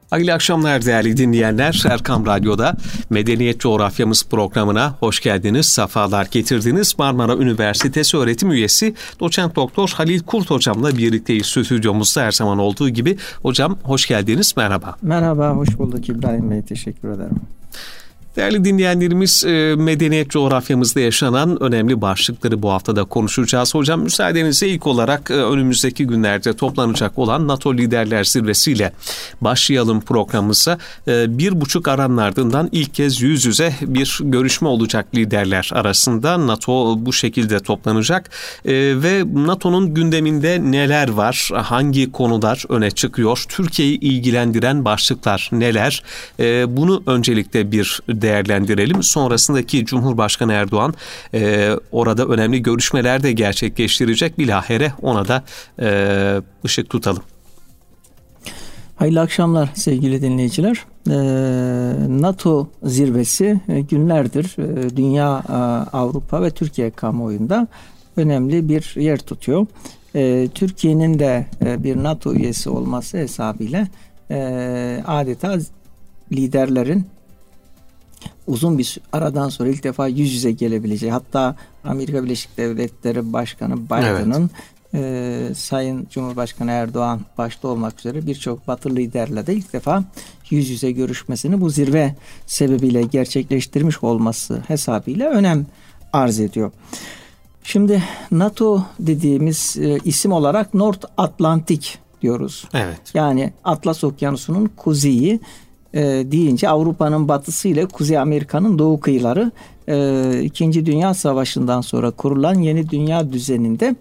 Hayırlı akşamlar değerli dinleyenler. Erkam Radyo'da Medeniyet Coğrafyamız programına hoş geldiniz, sefalar getirdiniz. Marmara Üniversitesi öğretim üyesi Doçent Doktor Halil Kurt hocamla birlikteyiz stüdyomuzda her zaman olduğu gibi. Hocam hoş geldiniz, merhaba. Merhaba, hoş bulduk İbrahim Bey, teşekkür ederim. Değerli dinleyenlerimiz, medeniyet coğrafyamızda yaşanan önemli başlıkları bu haftada konuşacağız. Hocam müsaadenizle ilk olarak önümüzdeki günlerde toplanacak olan NATO Liderler Zirvesi'yle başlayalım programımıza. 1,5 aranın ardından ilk kez yüz yüze bir görüşme olacak liderler arasında. NATO bu şekilde toplanacak ve NATO'nun gündeminde neler var, hangi konular öne çıkıyor, Türkiye'yi ilgilendiren başlıklar neler? Bunu öncelikle bir değerlendirelim. Sonrasındaki Cumhurbaşkanı Erdoğan orada önemli görüşmeler de gerçekleştirecek. Bilahare ona da ışık tutalım. Hayırlı akşamlar sevgili dinleyiciler. NATO zirvesi günlerdir dünya, Avrupa ve Türkiye kamuoyunda önemli bir yer tutuyor. Türkiye'nin de bir NATO üyesi olması hesabıyla adeta liderlerin uzun bir aradan sonra ilk defa yüz yüze gelebileceği, hatta Amerika Birleşik Devletleri Başkanı Biden'ın Sayın Cumhurbaşkanı Erdoğan başta olmak üzere birçok Batı liderle de ilk defa yüz yüze görüşmesini bu zirve sebebiyle gerçekleştirmiş olması hesabıyla önem arz ediyor. Şimdi NATO dediğimiz isim olarak North Atlantic diyoruz. Evet. Yani Atlas Okyanusu'nun kuzeyi deyince Avrupa'nın batısı ile Kuzey Amerika'nın doğu kıyıları, İkinci Dünya Savaşı'ndan sonra kurulan yeni dünya düzeninde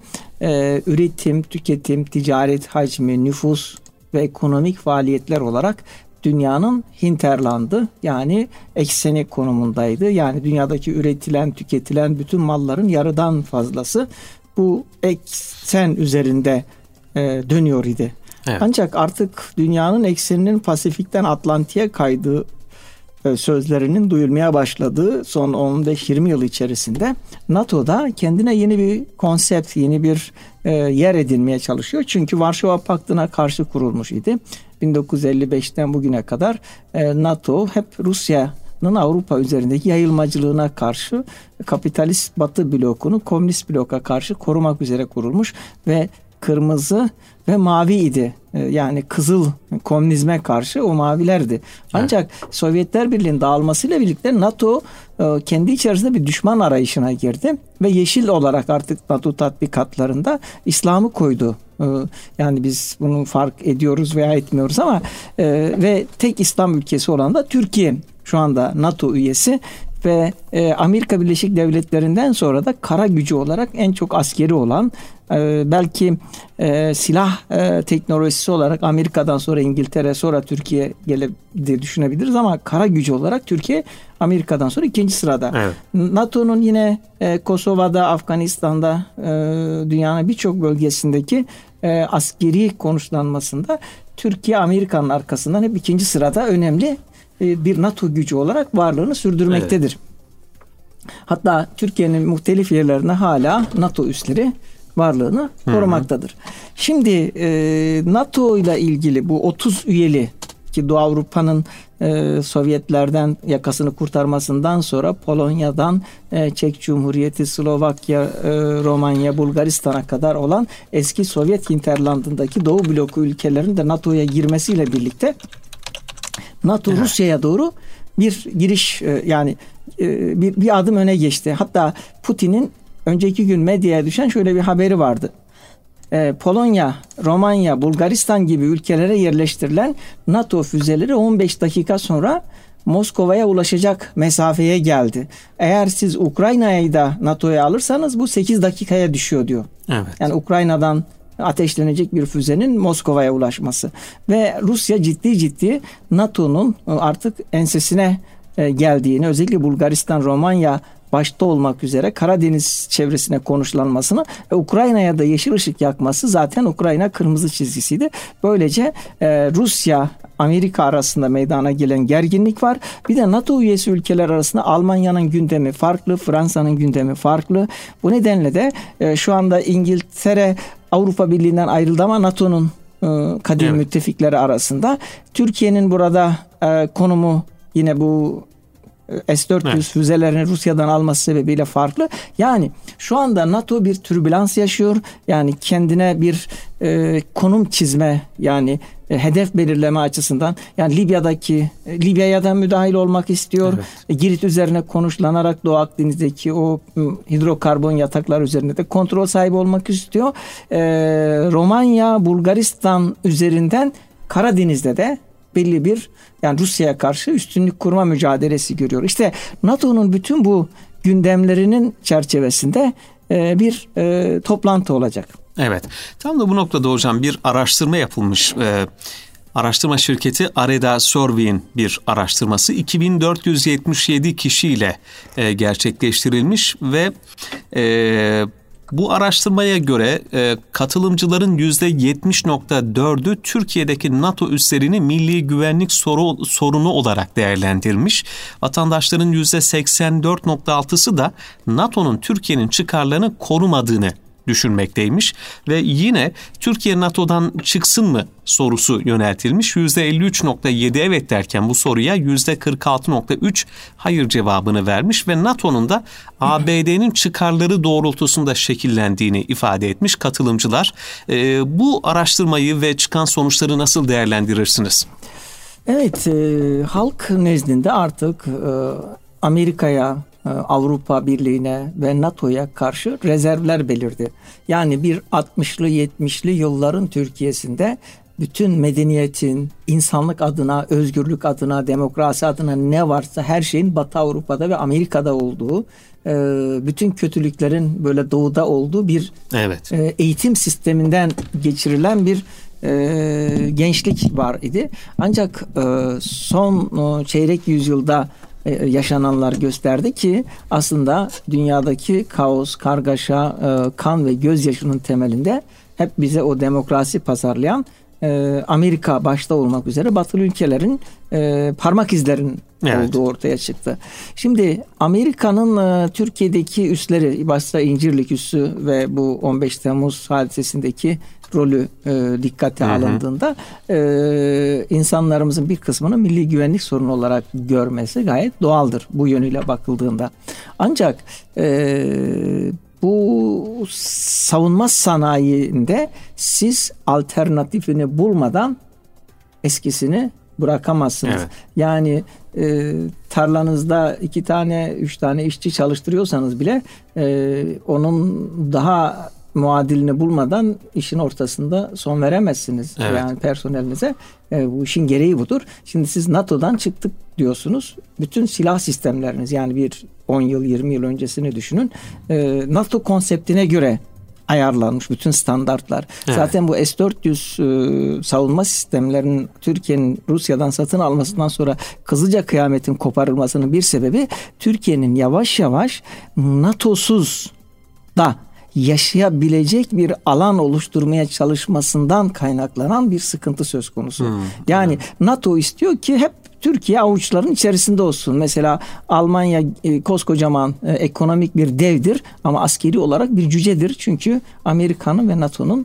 üretim, tüketim, ticaret hacmi, nüfus ve ekonomik faaliyetler olarak dünyanın hinterlandı, yani ekseni konumundaydı. Yani dünyadaki üretilen, tüketilen bütün malların yarıdan fazlası bu eksen üzerinde dönüyor idi. Evet. Ancak artık dünyanın ekseninin Pasifik'ten Atlantik'e kaydığı sözlerinin duyulmaya başladığı son 15-20 yıl içerisinde NATO'da kendine yeni bir konsept, yeni bir yer edinmeye çalışıyor. Çünkü Varşova Paktı'na karşı kurulmuş idi. 1955'ten bugüne kadar NATO hep Rusya'nın Avrupa üzerindeki yayılmacılığına karşı kapitalist Batı blokunu komünist bloka karşı korumak üzere kurulmuş ve kırmızı ve mavi idi. Yani kızıl komünizme karşı o mavilerdi. Ancak evet, Sovyetler Birliği'nin dağılmasıyla birlikte NATO kendi içerisinde bir düşman arayışına girdi ve yeşil olarak artık NATO tatbikatlarında İslam'ı koydu. Yani biz bunu fark ediyoruz veya etmiyoruz ama ve tek İslam ülkesi olan da Türkiye şu anda NATO üyesi ve Amerika Birleşik Devletleri'nden sonra da kara gücü olarak en çok askeri olan, belki silah teknolojisi olarak Amerika'dan sonra İngiltere, sonra Türkiye diye düşünebiliriz ama kara gücü olarak Türkiye Amerika'dan sonra ikinci sırada. Evet. NATO'nun yine Kosova'da, Afganistan'da, dünyanın birçok bölgesindeki askeri konuşlanmasında Türkiye Amerika'nın arkasından hep ikinci sırada önemli bir NATO gücü olarak varlığını sürdürmektedir. Evet. Hatta Türkiye'nin muhtelif yerlerine hala NATO üsleri varlığını korumaktadır. Şimdi NATO ile ilgili bu 30 üyeli ki Doğu Avrupa'nın Sovyetlerden yakasını kurtarmasından sonra Polonya'dan Çek Cumhuriyeti, Slovakya, Romanya, Bulgaristan'a kadar olan eski Sovyet hinterlandındaki Doğu bloku ülkelerin de NATO'ya girmesiyle birlikte NATO Rusya'ya doğru bir giriş, yani bir adım öne geçti. Hatta Putin'in önceki gün medyaya düşen şöyle bir haberi vardı. Polonya, Romanya, Bulgaristan gibi ülkelere yerleştirilen NATO füzeleri 15 dakika sonra Moskova'ya ulaşacak mesafeye geldi. Eğer siz Ukrayna'yı da NATO'ya alırsanız bu 8 dakikaya düşüyor diyor. Evet. Yani Ukrayna'dan ateşlenecek bir füzenin Moskova'ya ulaşması. Ve Rusya ciddi NATO'nun artık ensesine geldiğini, özellikle Bulgaristan, Romanya başta olmak üzere Karadeniz çevresine konuşlanmasını ve Ukrayna'ya da yeşil ışık yakması, zaten Ukrayna kırmızı çizgisiydi. Böylece Rusya, Amerika arasında meydana gelen gerginlik var. Bir de NATO üyesi ülkeler arasında Almanya'nın gündemi farklı, Fransa'nın gündemi farklı. Bu nedenle de şu anda İngiltere Avrupa Birliği'nden ayrıldı ama NATO'nun kadim müttefikleri arasında. Türkiye'nin burada konumu yine bu S-400 füzelerini Rusya'dan alması sebebiyle farklı. Yani şu anda NATO bir türbülans yaşıyor. Yani kendine bir konum çizme, yani hedef belirleme açısından, yani Libya'ya da müdahil olmak istiyor. Girit üzerine konuşlanarak Doğu Akdeniz'deki o hidrokarbon yataklar üzerinde de kontrol sahibi olmak istiyor. Romanya, Bulgaristan üzerinden Karadeniz'de de belli bir, yani Rusya'ya karşı üstünlük kurma mücadelesi görüyor. İşte NATO'nun bütün bu gündemlerinin çerçevesinde bir toplantı olacak. Evet. Tam da bu noktada hocam bir araştırma yapılmış. Araştırma şirketi Areda Survey'in bir araştırması 2477 kişiyle gerçekleştirilmiş ve bu araştırmaya göre katılımcıların %70.4'ü Türkiye'deki NATO üslerini milli güvenlik sorunu olarak değerlendirmiş. Vatandaşların %84.6'sı da NATO'nun Türkiye'nin çıkarlarını korumadığını düşünmekteymiş ve yine Türkiye NATO'dan çıksın mı sorusu yöneltilmiş. %53.7 evet derken bu soruya %46.3 hayır cevabını vermiş ve NATO'nun da ABD'nin çıkarları doğrultusunda şekillendiğini ifade etmiş katılımcılar. Bu araştırmayı ve çıkan sonuçları nasıl değerlendirirsiniz? Evet, halk nezdinde artık Amerika'ya, Avrupa Birliği'ne ve NATO'ya karşı rezervler belirdi. Yani bir 60'lı 70'li yılların Türkiye'sinde bütün medeniyetin, insanlık adına, özgürlük adına, demokrasi adına ne varsa her şeyin Batı Avrupa'da ve Amerika'da olduğu, bütün kötülüklerin böyle doğuda olduğu bir eğitim sisteminden geçirilen bir gençlik var idi. Ancak son çeyrek yüzyılda yaşananlar gösterdi ki aslında dünyadaki kaos, kargaşa, kan ve gözyaşının temelinde hep bize o demokrasi pazarlayan Amerika başta olmak üzere batılı ülkelerin parmak izlerin olduğu ortaya çıktı. Şimdi Amerika'nın Türkiye'deki üsleri, başta İncirlik üssü ve bu 15 Temmuz hadisesindeki rolü dikkate alındığında insanlarımızın bir kısmının milli güvenlik sorunu olarak görmesi gayet doğaldır bu yönüyle bakıldığında. Ancak bu savunma sanayinde siz alternatifini bulmadan eskisini bırakamazsınız. Evet. Yani tarlanızda 2 tane 3 tane işçi çalıştırıyorsanız bile onun daha muadilini bulmadan işin ortasında son veremezsiniz. Evet. Yani personelinize. Bu işin gereği budur. Şimdi siz NATO'dan çıktık diyorsunuz. Bütün silah sistemleriniz, yani bir 10 yıl 20 yıl öncesini düşünün. NATO konseptine göre ayarlanmış bütün standartlar. Evet. Zaten bu S-400 savunma sistemlerinin Türkiye'nin Rusya'dan satın almasından sonra kızılca kıyametin koparılmasının bir sebebi Türkiye'nin yavaş yavaş NATO'suz da yaşayabilecek bir alan oluşturmaya çalışmasından kaynaklanan bir sıkıntı söz konusu. Yani NATO istiyor ki hep Türkiye avuçların içerisinde olsun. Mesela Almanya koskocaman ekonomik bir devdir ama askeri olarak bir cücedir. Çünkü Amerika'nın ve NATO'nun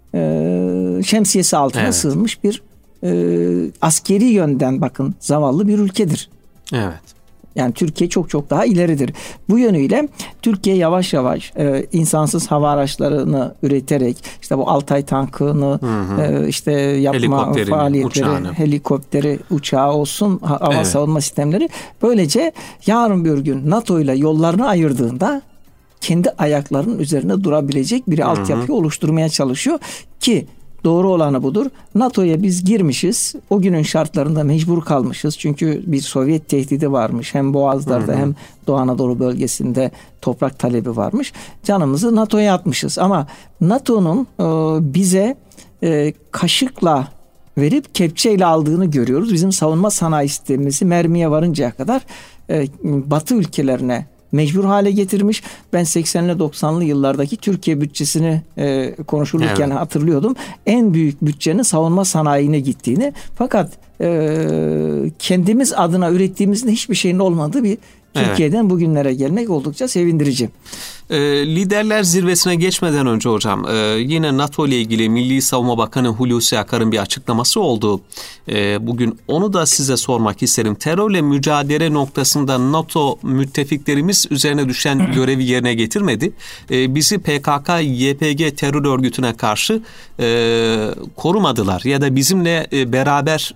şemsiyesi altına sığınmış bir askeri yönden bakın zavallı bir ülkedir. Evet. Yani Türkiye çok çok daha ileridir. Bu yönüyle Türkiye yavaş yavaş insansız hava araçlarını üreterek işte bu Altay tankını işte yapma faaliyetleri, helikopteri, uçağı olsun, hava savunma sistemleri, böylece yarın bir gün NATO ile yollarını ayırdığında kendi ayaklarının üzerine durabilecek bir altyapıyı oluşturmaya çalışıyor ki doğru olanı budur. NATO'ya biz girmişiz. O günün şartlarında mecbur kalmışız. Çünkü bir Sovyet tehdidi varmış. Hem Boğazlar'da hem Doğu Anadolu bölgesinde toprak talebi varmış. Canımızı NATO'ya atmışız. Ama NATO'nun bize kaşıkla verip kepçeyle aldığını görüyoruz. Bizim savunma sanayi sistemimizi mermiye varıncaya kadar Batı ülkelerine mecbur hale getirmiş. Ben 80'li 90'lı yıllardaki Türkiye bütçesini konuşulurken hatırlıyordum. En büyük bütçenin savunma sanayine gittiğini, fakat kendimiz adına ürettiğimizde hiçbir şeyin olmadığı bir Türkiye'den bugünlere gelmek oldukça sevindirici. Liderler zirvesine geçmeden önce hocam yine NATO ile ilgili Milli Savunma Bakanı Hulusi Akar'ın bir açıklaması oldu. Bugün onu da size sormak isterim. Terörle mücadele noktasında NATO müttefiklerimiz üzerine düşen görevi yerine getirmedi. Bizi PKK-YPG terör örgütüne karşı korumadılar ya da bizimle beraber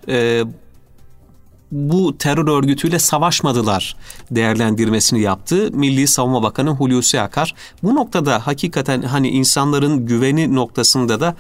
bu terör örgütüyle savaşmadılar değerlendirmesini yaptı Milli Savunma Bakanı Hulusi Akar. Bu noktada hakikaten hani insanların güveni noktasında da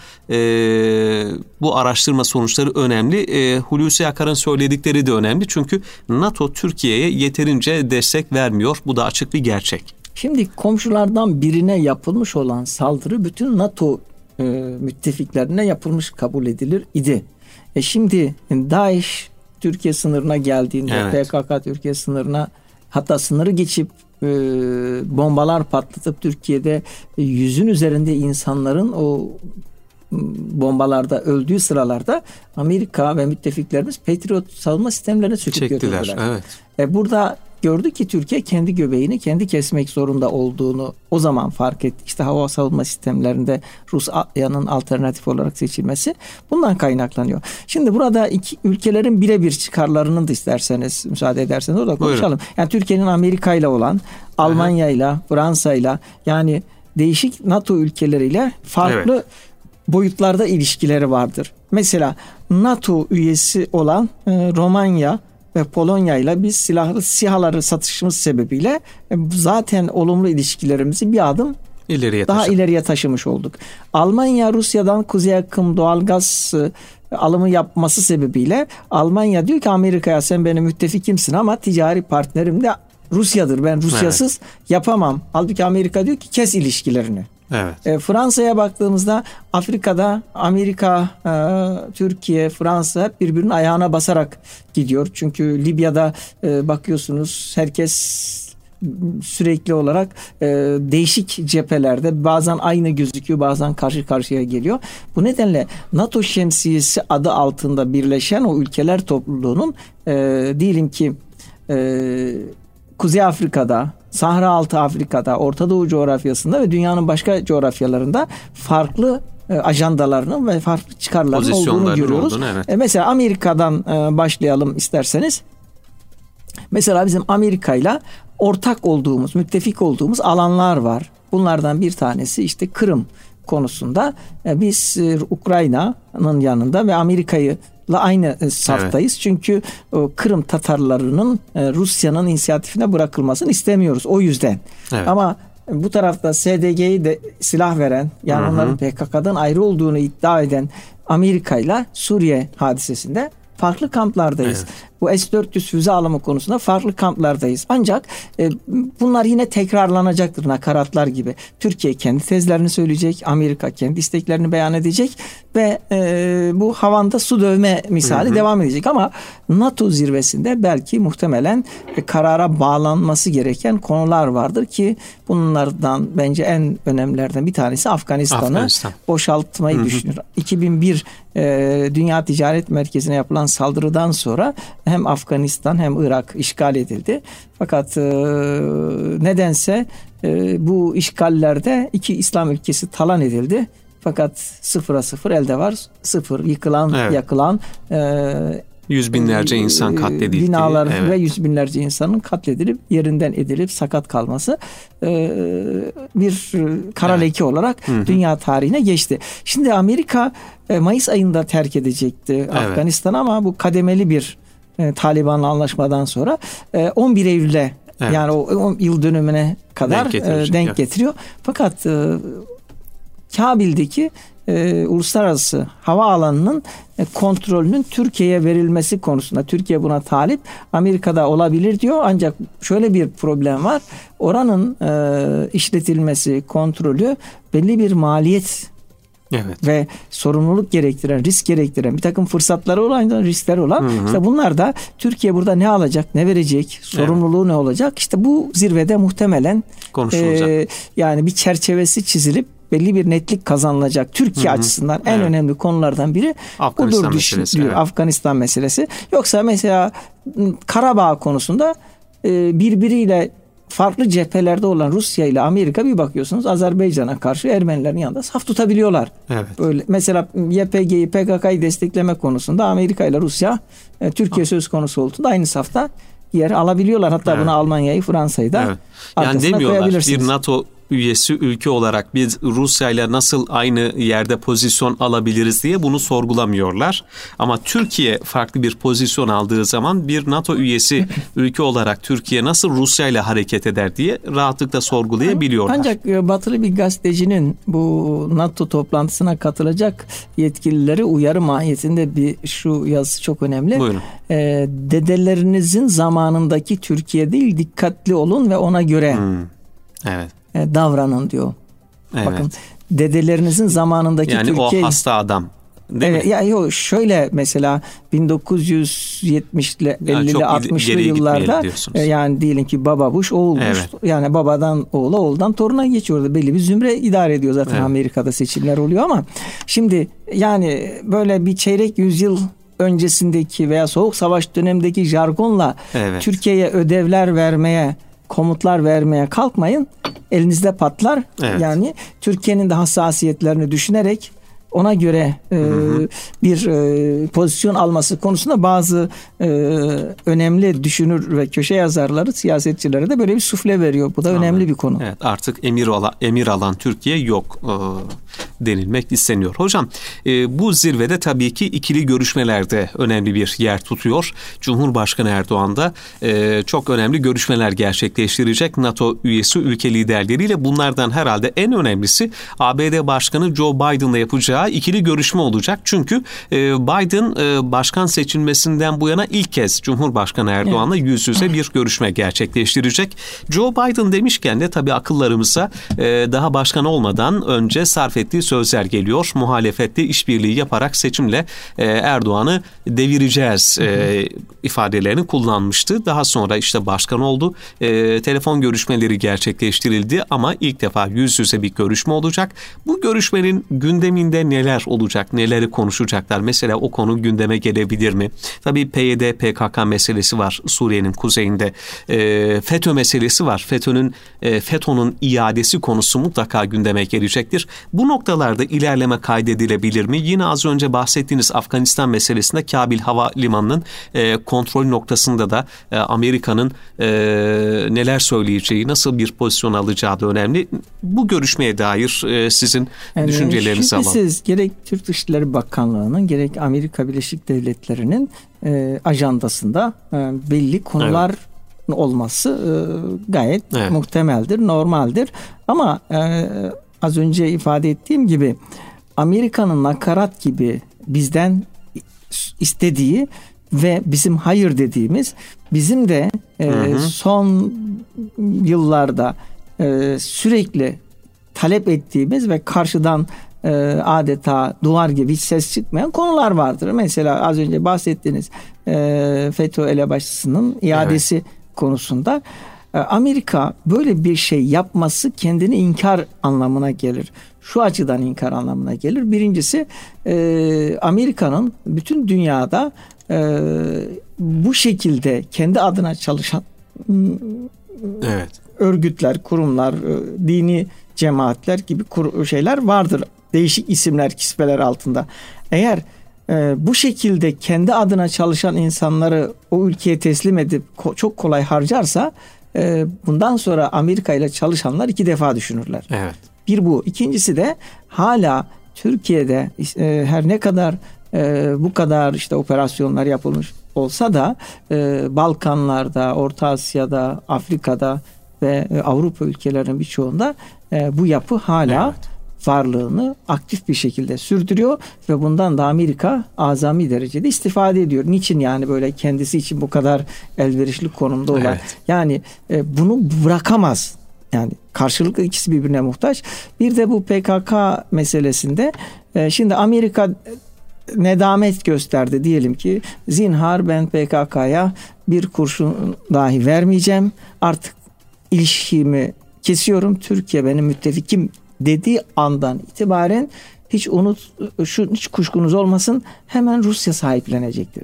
bu araştırma sonuçları önemli. Hulusi Akar'ın söyledikleri de önemli çünkü NATO Türkiye'ye yeterince destek vermiyor. Bu da açık bir gerçek. Şimdi komşulardan birine yapılmış olan saldırı bütün NATO müttefiklerine yapılmış kabul edilir idi. Şimdi DAEŞ Türkiye sınırına geldiğinde, evet, PKK Türkiye sınırına, hatta sınırı geçip bombalar patlatıp Türkiye'de 100'ün üzerinde insanların o bombalarda öldüğü sıralarda Amerika ve müttefiklerimiz Patriot savunma sistemlerine söküp götürdüler. Evet. Burada gördü ki Türkiye kendi göbeğini kendi kesmek zorunda olduğunu o zaman fark etti. İşte hava savunma sistemlerinde Rusya'nın alternatif olarak seçilmesi bundan kaynaklanıyor. Şimdi burada iki ülkelerin birebir çıkarlarının da isterseniz, müsaade ederseniz orada konuşalım. Buyurun. Yani Türkiye'nin Amerika ile olan, Almanya ile, Fransa ile, yani değişik NATO ülkeleriyle farklı, evet, boyutlarda ilişkileri vardır. Mesela NATO üyesi olan Romanya ve Polonya ile biz silahlı SİHA'ları satışımız sebebiyle zaten olumlu ilişkilerimizi bir adım ileriye taşımış olduk. Almanya Rusya'dan kuzey akım doğalgaz alımı yapması sebebiyle Almanya diyor ki Amerika'ya sen benim müttefikimsin ama ticari partnerim de Rusya'dır. Ben Rusyasız, evet, yapamam. Halbuki Amerika diyor ki kes ilişkilerini. Evet. Fransa'ya baktığımızda Afrika'da Amerika, Türkiye, Fransa hep birbirinin ayağına basarak gidiyor. Çünkü Libya'da bakıyorsunuz herkes sürekli olarak değişik cephelerde bazen aynı gözüküyor, bazen karşı karşıya geliyor. Bu nedenle NATO şemsiyesi adı altında birleşen o ülkeler topluluğunun diyelim ki Kuzey Afrika'da, Sahra Altı Afrika'da, Orta Doğu coğrafyasında ve dünyanın başka coğrafyalarında farklı ajandalarının ve farklı çıkarlarının olduğunu görüyoruz. Evet. Mesela Amerika'dan başlayalım isterseniz. Mesela bizim Amerika'yla ortak olduğumuz, müttefik olduğumuz alanlar var. Bunlardan bir tanesi işte Kırım konusunda. Biz Ukrayna'nın yanında ve Amerika'yı aynı saftayız. Evet. Çünkü Kırım Tatarlarının Rusya'nın inisiyatifine bırakılmasını istemiyoruz. O yüzden. Evet. Ama bu tarafta SDG'yi de silah veren, yani onların PKK'dan ayrı olduğunu iddia eden Amerika ile Suriye hadisesinde farklı kamplardayız. Evet. Bu S-400 füze alımı konusunda farklı kamplardayız. Ancak bunlar yine tekrarlanacaktır nakaratlar gibi. Türkiye kendi tezlerini söyleyecek, Amerika kendi isteklerini beyan edecek ve bu havanda su dövme misali devam edecek. Ama NATO zirvesinde belki muhtemelen karara bağlanması gereken konular vardır ki bunlardan bence en önemlilerden bir tanesi Afganistan'ı boşaltmayı düşünür. 2001 Dünya Ticaret Merkezi'ne yapılan saldırıdan sonra hem Afganistan hem Irak işgal edildi. Fakat nedense bu işgallerde iki İslam ülkesi talan edildi. Fakat 0-0 elde var. 0 yıkılan, evet, yakılan, yüz binlerce insan katledildi. Binalar, evet, ve yüz binlerce insanın katledilip yerinden edilip sakat kalması bir kara leke olarak dünya tarihine geçti. Şimdi Amerika Mayıs ayında terk edecekti Afganistan'ı, evet, ama bu kademeli bir Taliban'la anlaşmadan sonra 11 Eylül'e, evet, yani o yıl dönümüne kadar denk getiriyor. Fakat Kabil'deki uluslararası hava alanının kontrolünün Türkiye'ye verilmesi konusunda Türkiye buna talip. Amerika'da olabilir diyor. Ancak şöyle bir problem var. Oranın işletilmesi, kontrolü belli bir maliyet, evet, ve sorumluluk gerektiren, risk gerektiren, bir takım fırsatları olan, riskleri olan. İşte bunlar da Türkiye burada ne alacak, ne verecek, sorumluluğu, evet, ne olacak? İşte bu zirvede muhtemelen konuşulacak. Yani bir çerçevesi çizilip belli bir netlik kazanılacak. Türkiye açısından en önemli konulardan biri Afganistan meselesi. Evet. Afganistan meselesi. Yoksa mesela Karabağ konusunda birbiriyle farklı cephelerde olan Rusya ile Amerika, bir bakıyorsunuz Azerbaycan'a karşı Ermenilerin yanında saf tutabiliyorlar. Evet. Böyle mesela YPG'yi, PKK'yı destekleme konusunda Amerika ile Rusya, Türkiye söz konusu olduğunda aynı safta yer alabiliyorlar. Hatta buna Almanya'yı, Fransa'yı da yani demiyorlar bir NATO üyesi ülke olarak biz Rusya ile nasıl aynı yerde pozisyon alabiliriz diye bunu sorgulamıyorlar. Ama Türkiye farklı bir pozisyon aldığı zaman bir NATO üyesi ülke olarak Türkiye nasıl Rusya ile hareket eder diye rahatlıkla sorgulayabiliyorlar. Ancak batılı bir gazetecinin bu NATO toplantısına katılacak yetkilileri uyarı mahiyetinde şu yazısı çok önemli. Buyurun. Dedelerinizin zamanındaki Türkiye değil, dikkatli olun ve ona göre davranın diyor. Evet. Bakın, dedelerinizin zamanındaki yani Türkiye. O hasta adam. Değil mi? Ya yok, şöyle mesela 1970'li 50'li 60'lı yıllarda yani diyelim ki baba Bush, oğul Bush, yani babadan oğula, oğuldan toruna geçiyordu. Belli bir zümre idare ediyor zaten. Amerika'da seçimler oluyor ama şimdi yani böyle bir çeyrek yüzyıl öncesindeki veya Soğuk Savaş dönemindeki jargonla Türkiye'ye ödevler vermeye, komutlar vermeye kalkmayın. Elinizde patlar. Yani Türkiye'nin de hassasiyetlerini düşünerek ona göre bir pozisyon alması konusunda bazı önemli düşünür ve köşe yazarları, siyasetçilere de böyle bir sufle veriyor. Bu da önemli bir konu. Evet, artık emir alan Türkiye yok denilmek isteniyor. Hocam bu zirvede tabii ki ikili görüşmelerde önemli bir yer tutuyor. Cumhurbaşkanı Erdoğan da çok önemli görüşmeler gerçekleştirecek NATO üyesi ülke liderleriyle. Bunlardan herhalde en önemlisi ABD Başkanı Joe Biden'la yapacağı ikili görüşme olacak. Çünkü Biden başkan seçilmesinden bu yana ilk kez Cumhurbaşkanı Erdoğan'la yüz yüze bir görüşme gerçekleştirecek. Joe Biden demişken de tabii akıllarımıza daha başkan olmadan önce sarf ettiği sözler geliyor. Muhalefette işbirliği yaparak seçimle Erdoğan'ı devireceğiz ifadelerini kullanmıştı. Daha sonra işte başkan oldu. Telefon görüşmeleri gerçekleştirildi ama ilk defa yüz yüze bir görüşme olacak. Bu görüşmenin gündeminde neler olacak, neleri konuşacaklar? Mesela o konu gündeme gelebilir mi? Tabii PYD, PKK meselesi var Suriye'nin kuzeyinde. FETÖ meselesi var. FETÖ'nün iadesi konusu mutlaka gündeme gelecektir. Bu noktalarda ilerleme kaydedilebilir mi? Yine az önce bahsettiğiniz Afganistan meselesinde Kabil Havalimanı'nın kontrol noktasında da Amerika'nın neler söyleyeceği, nasıl bir pozisyon alacağı da önemli. Bu görüşmeye dair sizin düşüncelerinizi alalım. Şüphesiz gerek Türk Dışişleri Bakanlığı'nın gerek Amerika Birleşik Devletleri'nin ajandasında belli konular olması gayet muhtemeldir, normaldir. Ama az önce ifade ettiğim gibi Amerika'nın nakarat gibi bizden istediği ve bizim hayır dediğimiz, bizim de son yıllarda sürekli talep ettiğimiz ve karşıdan adeta duvar gibi hiç ses çıkmayan konular vardır. Mesela az önce bahsettiğiniz FETÖ elebaşısının iadesi konusunda Amerika böyle bir şey yapması kendini inkar anlamına gelir. Şu açıdan inkar anlamına gelir. Birincisi Amerika'nın bütün dünyada bu şekilde kendi adına çalışan örgütler, kurumlar, dini cemaatler gibi şeyler vardır. Değişik isimler, kisveler altında. Eğer bu şekilde kendi adına çalışan insanları o ülkeye teslim edip çok kolay harcarsa bundan sonra Amerika ile çalışanlar iki defa düşünürler. Evet. Bir bu. İkincisi de hala Türkiye'de her ne kadar bu kadar işte operasyonlar yapılmış olsa da Balkanlarda, Orta Asya'da, Afrika'da ve Avrupa ülkelerinin birçoğunda bu yapı hala varlığını aktif bir şekilde sürdürüyor ve bundan da Amerika azami derecede istifade ediyor. Niçin yani böyle kendisi için bu kadar elverişli konumda olan? Yani bunu bırakamaz. Yani karşılıklı ikisi birbirine muhtaç. Bir de bu PKK meselesinde şimdi Amerika nedamet gösterdi, diyelim ki zinhar ben PKK'ya bir kurşun dahi vermeyeceğim. Artık ilişkimi kesiyorum. Türkiye benim müttefikim dediği andan itibaren hiç kuşkunuz olmasın, hemen Rusya sahiplenecektir.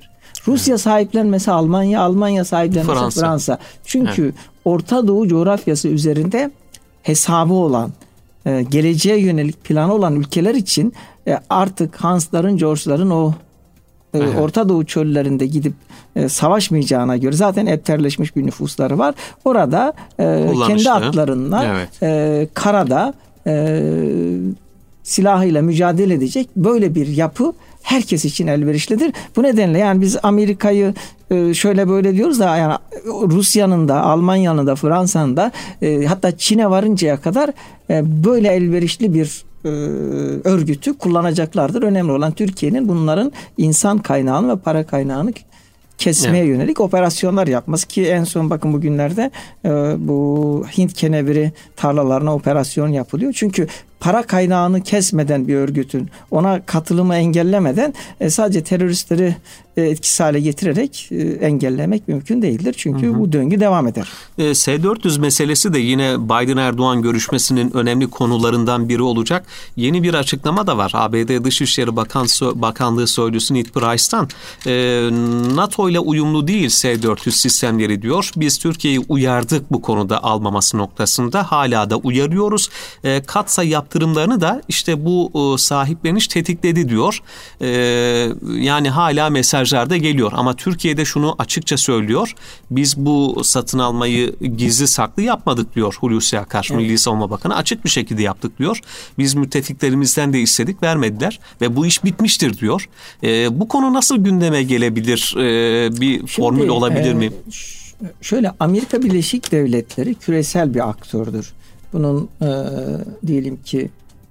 Rusya sahiplenmese Almanya, Almanya sahiplenmese Fransa. Çünkü Orta Doğu coğrafyası üzerinde hesabı olan, geleceğe yönelik planı olan ülkeler için artık Hans'ların, George'ların o Orta Doğu çöllerinde gidip savaşmayacağına göre zaten ebterleşmiş bir nüfusları var. Orada kendi atlarınla karada silahıyla mücadele edecek böyle bir yapı herkes için elverişlidir. Bu nedenle yani biz Amerika'yı şöyle böyle diyoruz da yani Rusya'nın da, Almanya'nın da, Fransa'nın da hatta Çin'e varıncaya kadar böyle elverişli bir örgütü kullanacaklardır. Önemli olan Türkiye'nin bunların insan kaynağını ve para kaynağını kesmeye yönelik operasyonlar yapması ki en son bakın bugünlerde bu Hint keneviri tarlalarına operasyon yapılıyor. Çünkü para kaynağını kesmeden bir örgütün ona katılımı engellemeden sadece teröristleri etkisiz hale getirerek engellemek mümkün değildir. Çünkü bu döngü devam eder. S-400 meselesi de yine Biden-Erdoğan görüşmesinin önemli konularından biri olacak. Yeni bir açıklama da var. ABD Dışişleri Bakanlığı Sözcüsü Ned Price'tan NATO ile uyumlu değil S-400 sistemleri diyor. Biz Türkiye'yi uyardık bu konuda almaması noktasında. Hala da uyarıyoruz. Katsa yaptırımlarını da işte bu sahipleniş tetikledi diyor. Yani hala mesajlarda geliyor ama Türkiye'de şunu açıkça söylüyor. Biz bu satın almayı gizli saklı yapmadık diyor Hulusi Akar, Milli Savunma Bakanı. Açık bir şekilde yaptık diyor. Biz müttefiklerimizden de istedik, vermediler ve bu iş bitmiştir diyor. Bu konu nasıl gündeme gelebilir? Bir formül olabilir mi? Şöyle, Amerika Birleşik Devletleri küresel bir aktördür. Bunun diyelim ki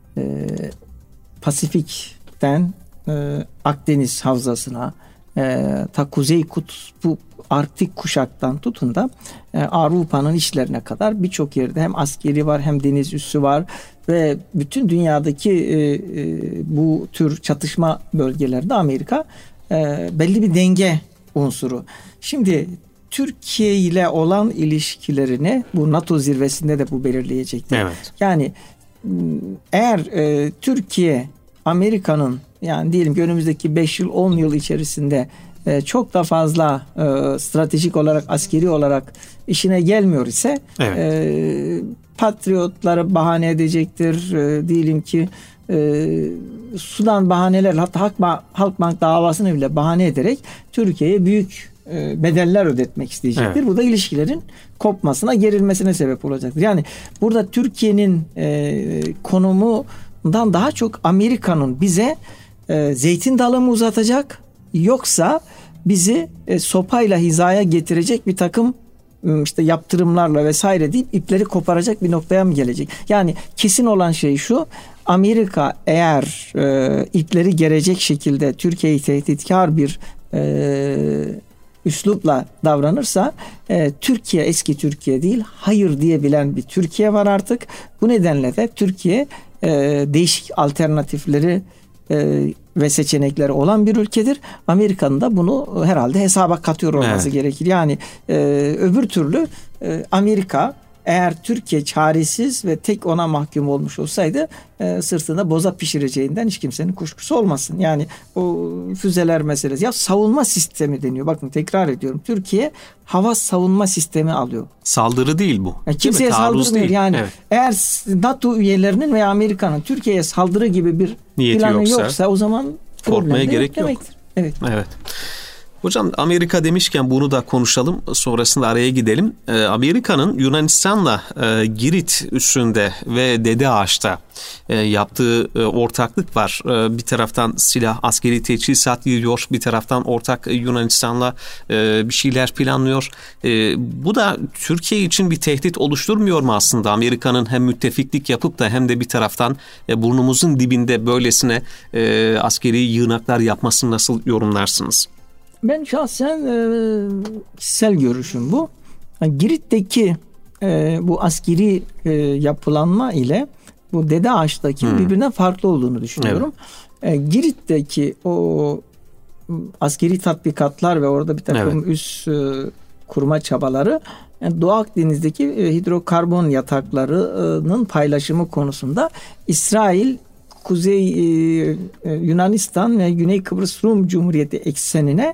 Pasifik'ten Akdeniz Havzası'na ta Kuzey Kutbu Arktik kuşaktan tutun da Avrupa'nın içlerine kadar birçok yerde hem askeri var hem deniz üssü var ve bütün dünyadaki bu tür çatışma bölgelerinde Amerika belli bir denge unsuru. Şimdi Türkiye ile olan ilişkilerini bu NATO zirvesinde de bu belirleyecektir. Evet. Yani eğer Türkiye Amerika'nın yani diyelim ki önümüzdeki 5 yıl 10 yıl içerisinde çok da fazla stratejik olarak askeri olarak işine gelmiyor ise patriotları bahane edecektir. Diyelim ki Sudan bahaneler hatta Halkbank davasını bile bahane ederek Türkiye'ye büyük bedeller ödetmek isteyecektir. Evet. Bu da ilişkilerin kopmasına, gerilmesine sebep olacaktır. Yani burada Türkiye'nin konumundan daha çok Amerika'nın bize zeytin dalı mı uzatacak yoksa bizi sopayla hizaya getirecek bir takım işte yaptırımlarla vesaire deyip ipleri koparacak bir noktaya mı gelecek? Yani kesin olan şey şu: Amerika eğer ipleri gerecek şekilde Türkiye'yi tehditkar bir üslupla davranırsa Türkiye eski Türkiye değil, hayır diyebilen bir Türkiye var artık. Bu nedenle de Türkiye değişik alternatifleri ve seçenekleri olan bir ülkedir. Amerika'nın da bunu herhalde hesaba katıyor olması gerekir. Yani öbür türlü Amerika eğer Türkiye çaresiz ve tek ona mahkum olmuş olsaydı sırtında boza pişireceğinden hiç kimsenin kuşkusu olmasın. Yani o füzeler meselesi. Ya savunma sistemi deniyor. Bakın tekrar ediyorum. Türkiye hava savunma sistemi alıyor. Saldırı değil bu. Yani kimseye saldırmıyor. Yani eğer NATO üyelerinin veya Amerika'nın Türkiye'ye saldırı gibi bir niyeti planı yoksa o zaman korkmaya gerek yok. Evet. Hocam Amerika demişken bunu da konuşalım. Sonrasında araya gidelim. Amerika'nın Yunanistan'la Girit üssünde ve Dede Ağaç'ta yaptığı ortaklık var. Bir taraftan silah, askeri teçhizat yığıyor. Bir taraftan ortak Yunanistan'la bir şeyler planlıyor. Bu da Türkiye için bir tehdit oluşturmuyor mu aslında? Amerika'nın hem müttefiklik yapıp da hem de bir taraftan burnumuzun dibinde böylesine askeri yığınaklar yapmasını nasıl yorumlarsınız? Ben şahsen kişisel görüşüm bu. Girit'teki bu askeri yapılanma ile bu Dede Ağaç'taki birbirinden farklı olduğunu düşünüyorum. Evet. Girit'teki o askeri tatbikatlar ve orada bir takım üs kurma çabaları Doğu Akdeniz'deki hidrokarbon yataklarının paylaşımı konusunda İsrail, Kuzey Yunanistan ve Güney Kıbrıs Rum Cumhuriyeti eksenine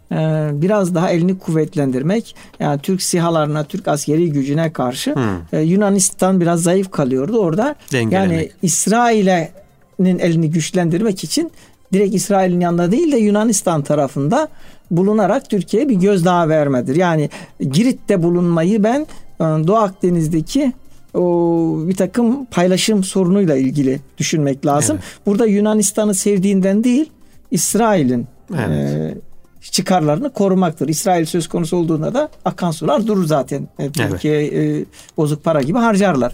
biraz daha elini kuvvetlendirmek, yani Türk SİHA'larına, Türk askeri gücüne karşı Yunanistan biraz zayıf kalıyordu orada. Dengelemek. Yani İsrail'in elini güçlendirmek için direkt İsrail'in yanında değil de Yunanistan tarafında bulunarak Türkiye'ye bir gözdağı vermedir. Yani Girit'te bulunmayı ben Doğu Akdeniz'deki o bir takım paylaşım sorunuyla ilgili düşünmek lazım. Evet. Burada Yunanistan'ı sevdiğinden değil, İsrail'in çıkarlarını korumaktır. İsrail söz konusu olduğunda da akan sular durur zaten. Türkiye bozuk para gibi harcarlar.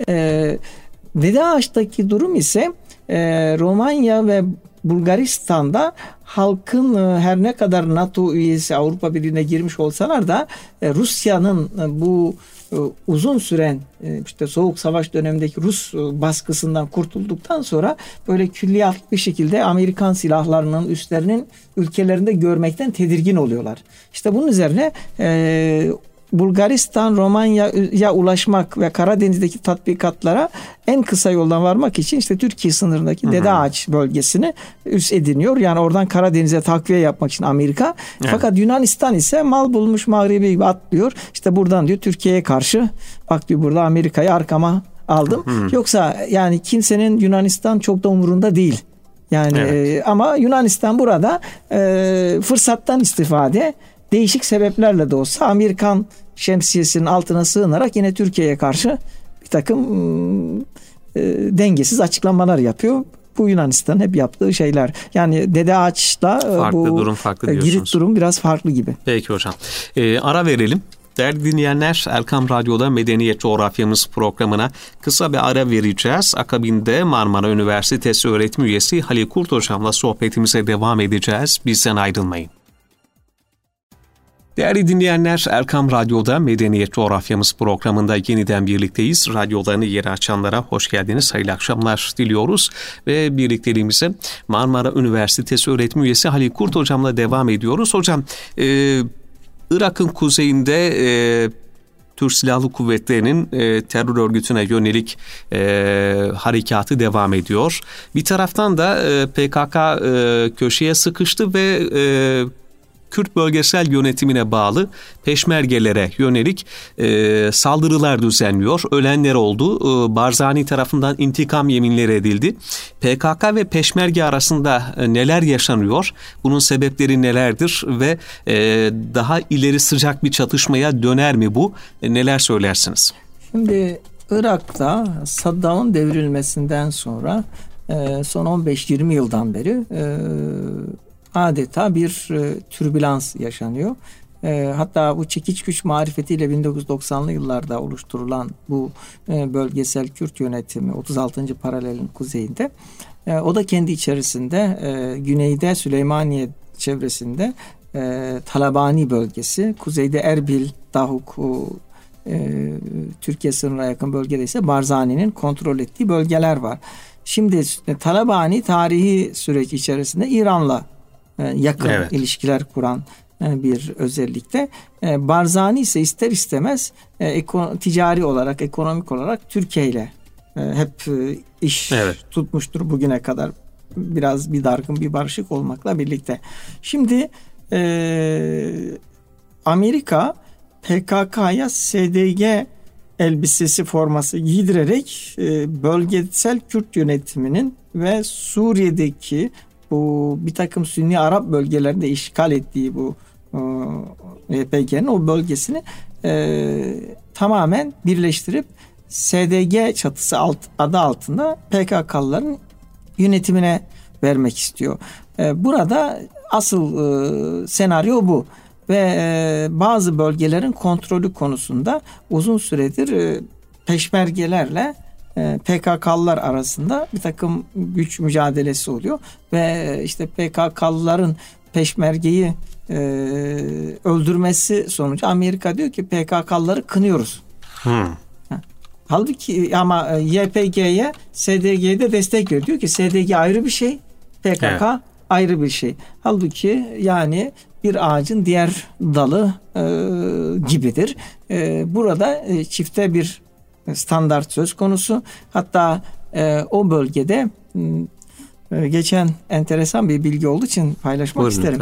Dede Ağaç'taki durum ise Romanya ve Bulgaristan'da halkın her ne kadar NATO üyesi, Avrupa Birliği'ne girmiş olsalar da Rusya'nın bu uzun süren işte Soğuk Savaş dönemindeki Rus baskısından kurtulduktan sonra böyle külliyatlı bir şekilde Amerikan silahlarının üslerinin ülkelerinde görmekten tedirgin oluyorlar. İşte bunun üzerine Bulgaristan, Romanya'ya ulaşmak ve Karadeniz'deki tatbikatlara en kısa yoldan varmak için işte Türkiye sınırındaki Dede Ağaç bölgesini üs ediniyor. Yani oradan Karadeniz'e takviye yapmak için Amerika. Evet. Fakat Yunanistan ise mal bulmuş mağribi gibi atlıyor. İşte buradan diyor Türkiye'ye karşı, bak diyor burada Amerika'yı arkama aldım. Yoksa yani kimsenin Yunanistan çok da umurunda değil. Yani ama Yunanistan burada fırsattan istifade, değişik sebeplerle de olsa Amerikan şemsiyesinin altına sığınarak yine Türkiye'ye karşı bir takım dengesiz açıklamalar yapıyor. Bu Yunanistan'ın hep yaptığı şeyler. Yani Dede Ağaç'la bu Girit durum biraz farklı gibi. Peki hocam. Ara verelim. Değerli dinleyenler, Erkam Radyo'da Medeniyet Coğrafyamız programına kısa bir ara vereceğiz. Akabinde Marmara Üniversitesi öğretim üyesi Halil Kurt hocamla sohbetimize devam edeceğiz. Bizden ayrılmayın. Değerli dinleyenler, Erkam Radyo'da Medeniyet Coğrafyamız programında yeniden birlikteyiz. Radyolarını yeri açanlara hoş geldiniz, hayırlı akşamlar diliyoruz. Ve birlikteliğimize Marmara Üniversitesi öğretim üyesi Halil Kurt hocamla devam ediyoruz. Hocam, Irak'ın kuzeyinde Türk Silahlı Kuvvetleri'nin terör örgütüne yönelik harekatı devam ediyor. Bir taraftan da PKK köşeye sıkıştı ve Kürt bölgesel yönetimine bağlı peşmergelere yönelik saldırılar düzenliyor. Ölenler oldu. Barzani tarafından intikam yeminleri edildi. PKK ve peşmerge arasında neler yaşanıyor? Bunun sebepleri nelerdir ve daha ileri sıcak bir çatışmaya döner mi bu? Neler söylersiniz? Şimdi Irak'ta Saddam'ın devrilmesinden sonra son 15-20 yıldan beri adeta bir türbülans yaşanıyor. Hatta bu çekiç güç marifetiyle 1990'lı yıllarda oluşturulan bu bölgesel Kürt yönetimi 36. paralelin kuzeyinde, o da kendi içerisinde güneyde Süleymaniye çevresinde Talabani bölgesi, kuzeyde Erbil, Dahuk, Türkiye sınırına yakın bölgede ise Barzani'nin kontrol ettiği bölgeler var. Şimdi Talabani tarihi süreç içerisinde İran'la yakın ilişkiler kuran bir özellikte. Barzani ise ister istemez ticari olarak, ekonomik olarak Türkiye ile hep iş tutmuştur bugüne kadar. Biraz bir dargın, bir barışık olmakla birlikte. Şimdi Amerika PKK'ya SDG elbisesi forması giydirerek bölgesel Kürt yönetiminin ve Suriye'deki bu bir takım Sünni Arap bölgelerinde işgal ettiği bu YPG'nin o bölgesini tamamen birleştirip SDG çatısı adı altında PKK'lıların yönetimine vermek istiyor. Burada asıl senaryo bu ve bazı bölgelerin kontrolü konusunda uzun süredir peşmergelerle PKK'lılar arasında bir takım güç mücadelesi oluyor ve işte PKK'lıların peşmergeyi öldürmesi sonucu Amerika diyor ki PKK'lıları kınıyoruz. Halbuki ama YPG'ye SDG'de destek veriyor. Diyor ki SDG ayrı bir şey, PKK ayrı bir şey. Halbuki yani bir ağacın diğer dalı gibidir. Burada çifte bir standart söz konusu. Hatta o bölgede geçen enteresan bir bilgi olduğu için paylaşmak isterim.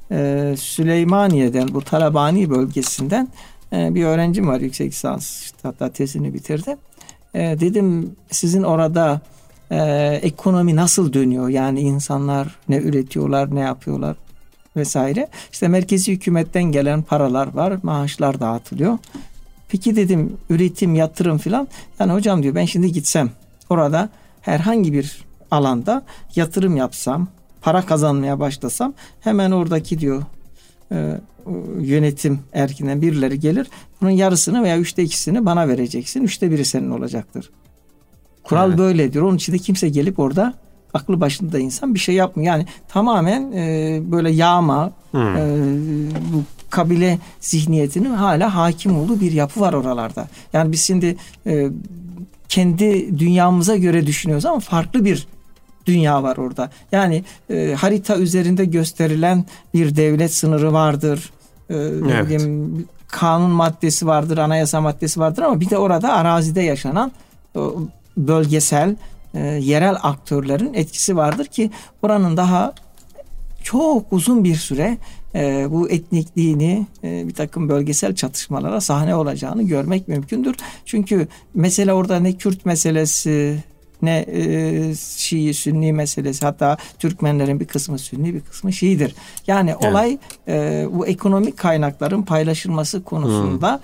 Süleymaniye'den, bu Talabani bölgesinden bir öğrencim var, yüksek lisans, hatta tezini bitirdi. Dedim sizin orada ekonomi nasıl dönüyor? Yani insanlar ne üretiyorlar, ne yapıyorlar vesaire. İşte merkezi hükümetten gelen paralar var, maaşlar dağıtılıyor. Peki dedim üretim, yatırım filan. Yani hocam diyor ben şimdi gitsem orada herhangi bir alanda yatırım yapsam, para kazanmaya başlasam hemen oradaki diyor yönetim erkinden birileri gelir. Bunun yarısını veya 2/3'ini bana vereceksin. 1/3 senin olacaktır. Kural evet. Böyle diyor. Onun için de kimse gelip orada aklı başında insan bir şey yapmıyor. Yani tamamen böyle yağma, bu kabile zihniyetinin hala hakim olduğu bir yapı var oralarda. Yani biz şimdi kendi dünyamıza göre düşünüyoruz ama farklı bir dünya var orada. Yani harita üzerinde gösterilen bir devlet sınırı vardır. Evet. Kanun maddesi vardır, anayasa maddesi vardır ama bir de orada arazide yaşanan bölgesel, yerel aktörlerin etkisi vardır ki oranın daha çok uzun bir süre bu etnikliğini bir takım bölgesel çatışmalara sahne olacağını görmek mümkündür. Çünkü mesele orada ne Kürt meselesi, ne Şii, Sünni meselesi, hatta Türkmenlerin bir kısmı Sünni, bir kısmı Şii'dir. Yani evet. Olay bu ekonomik kaynakların paylaşılması konusunda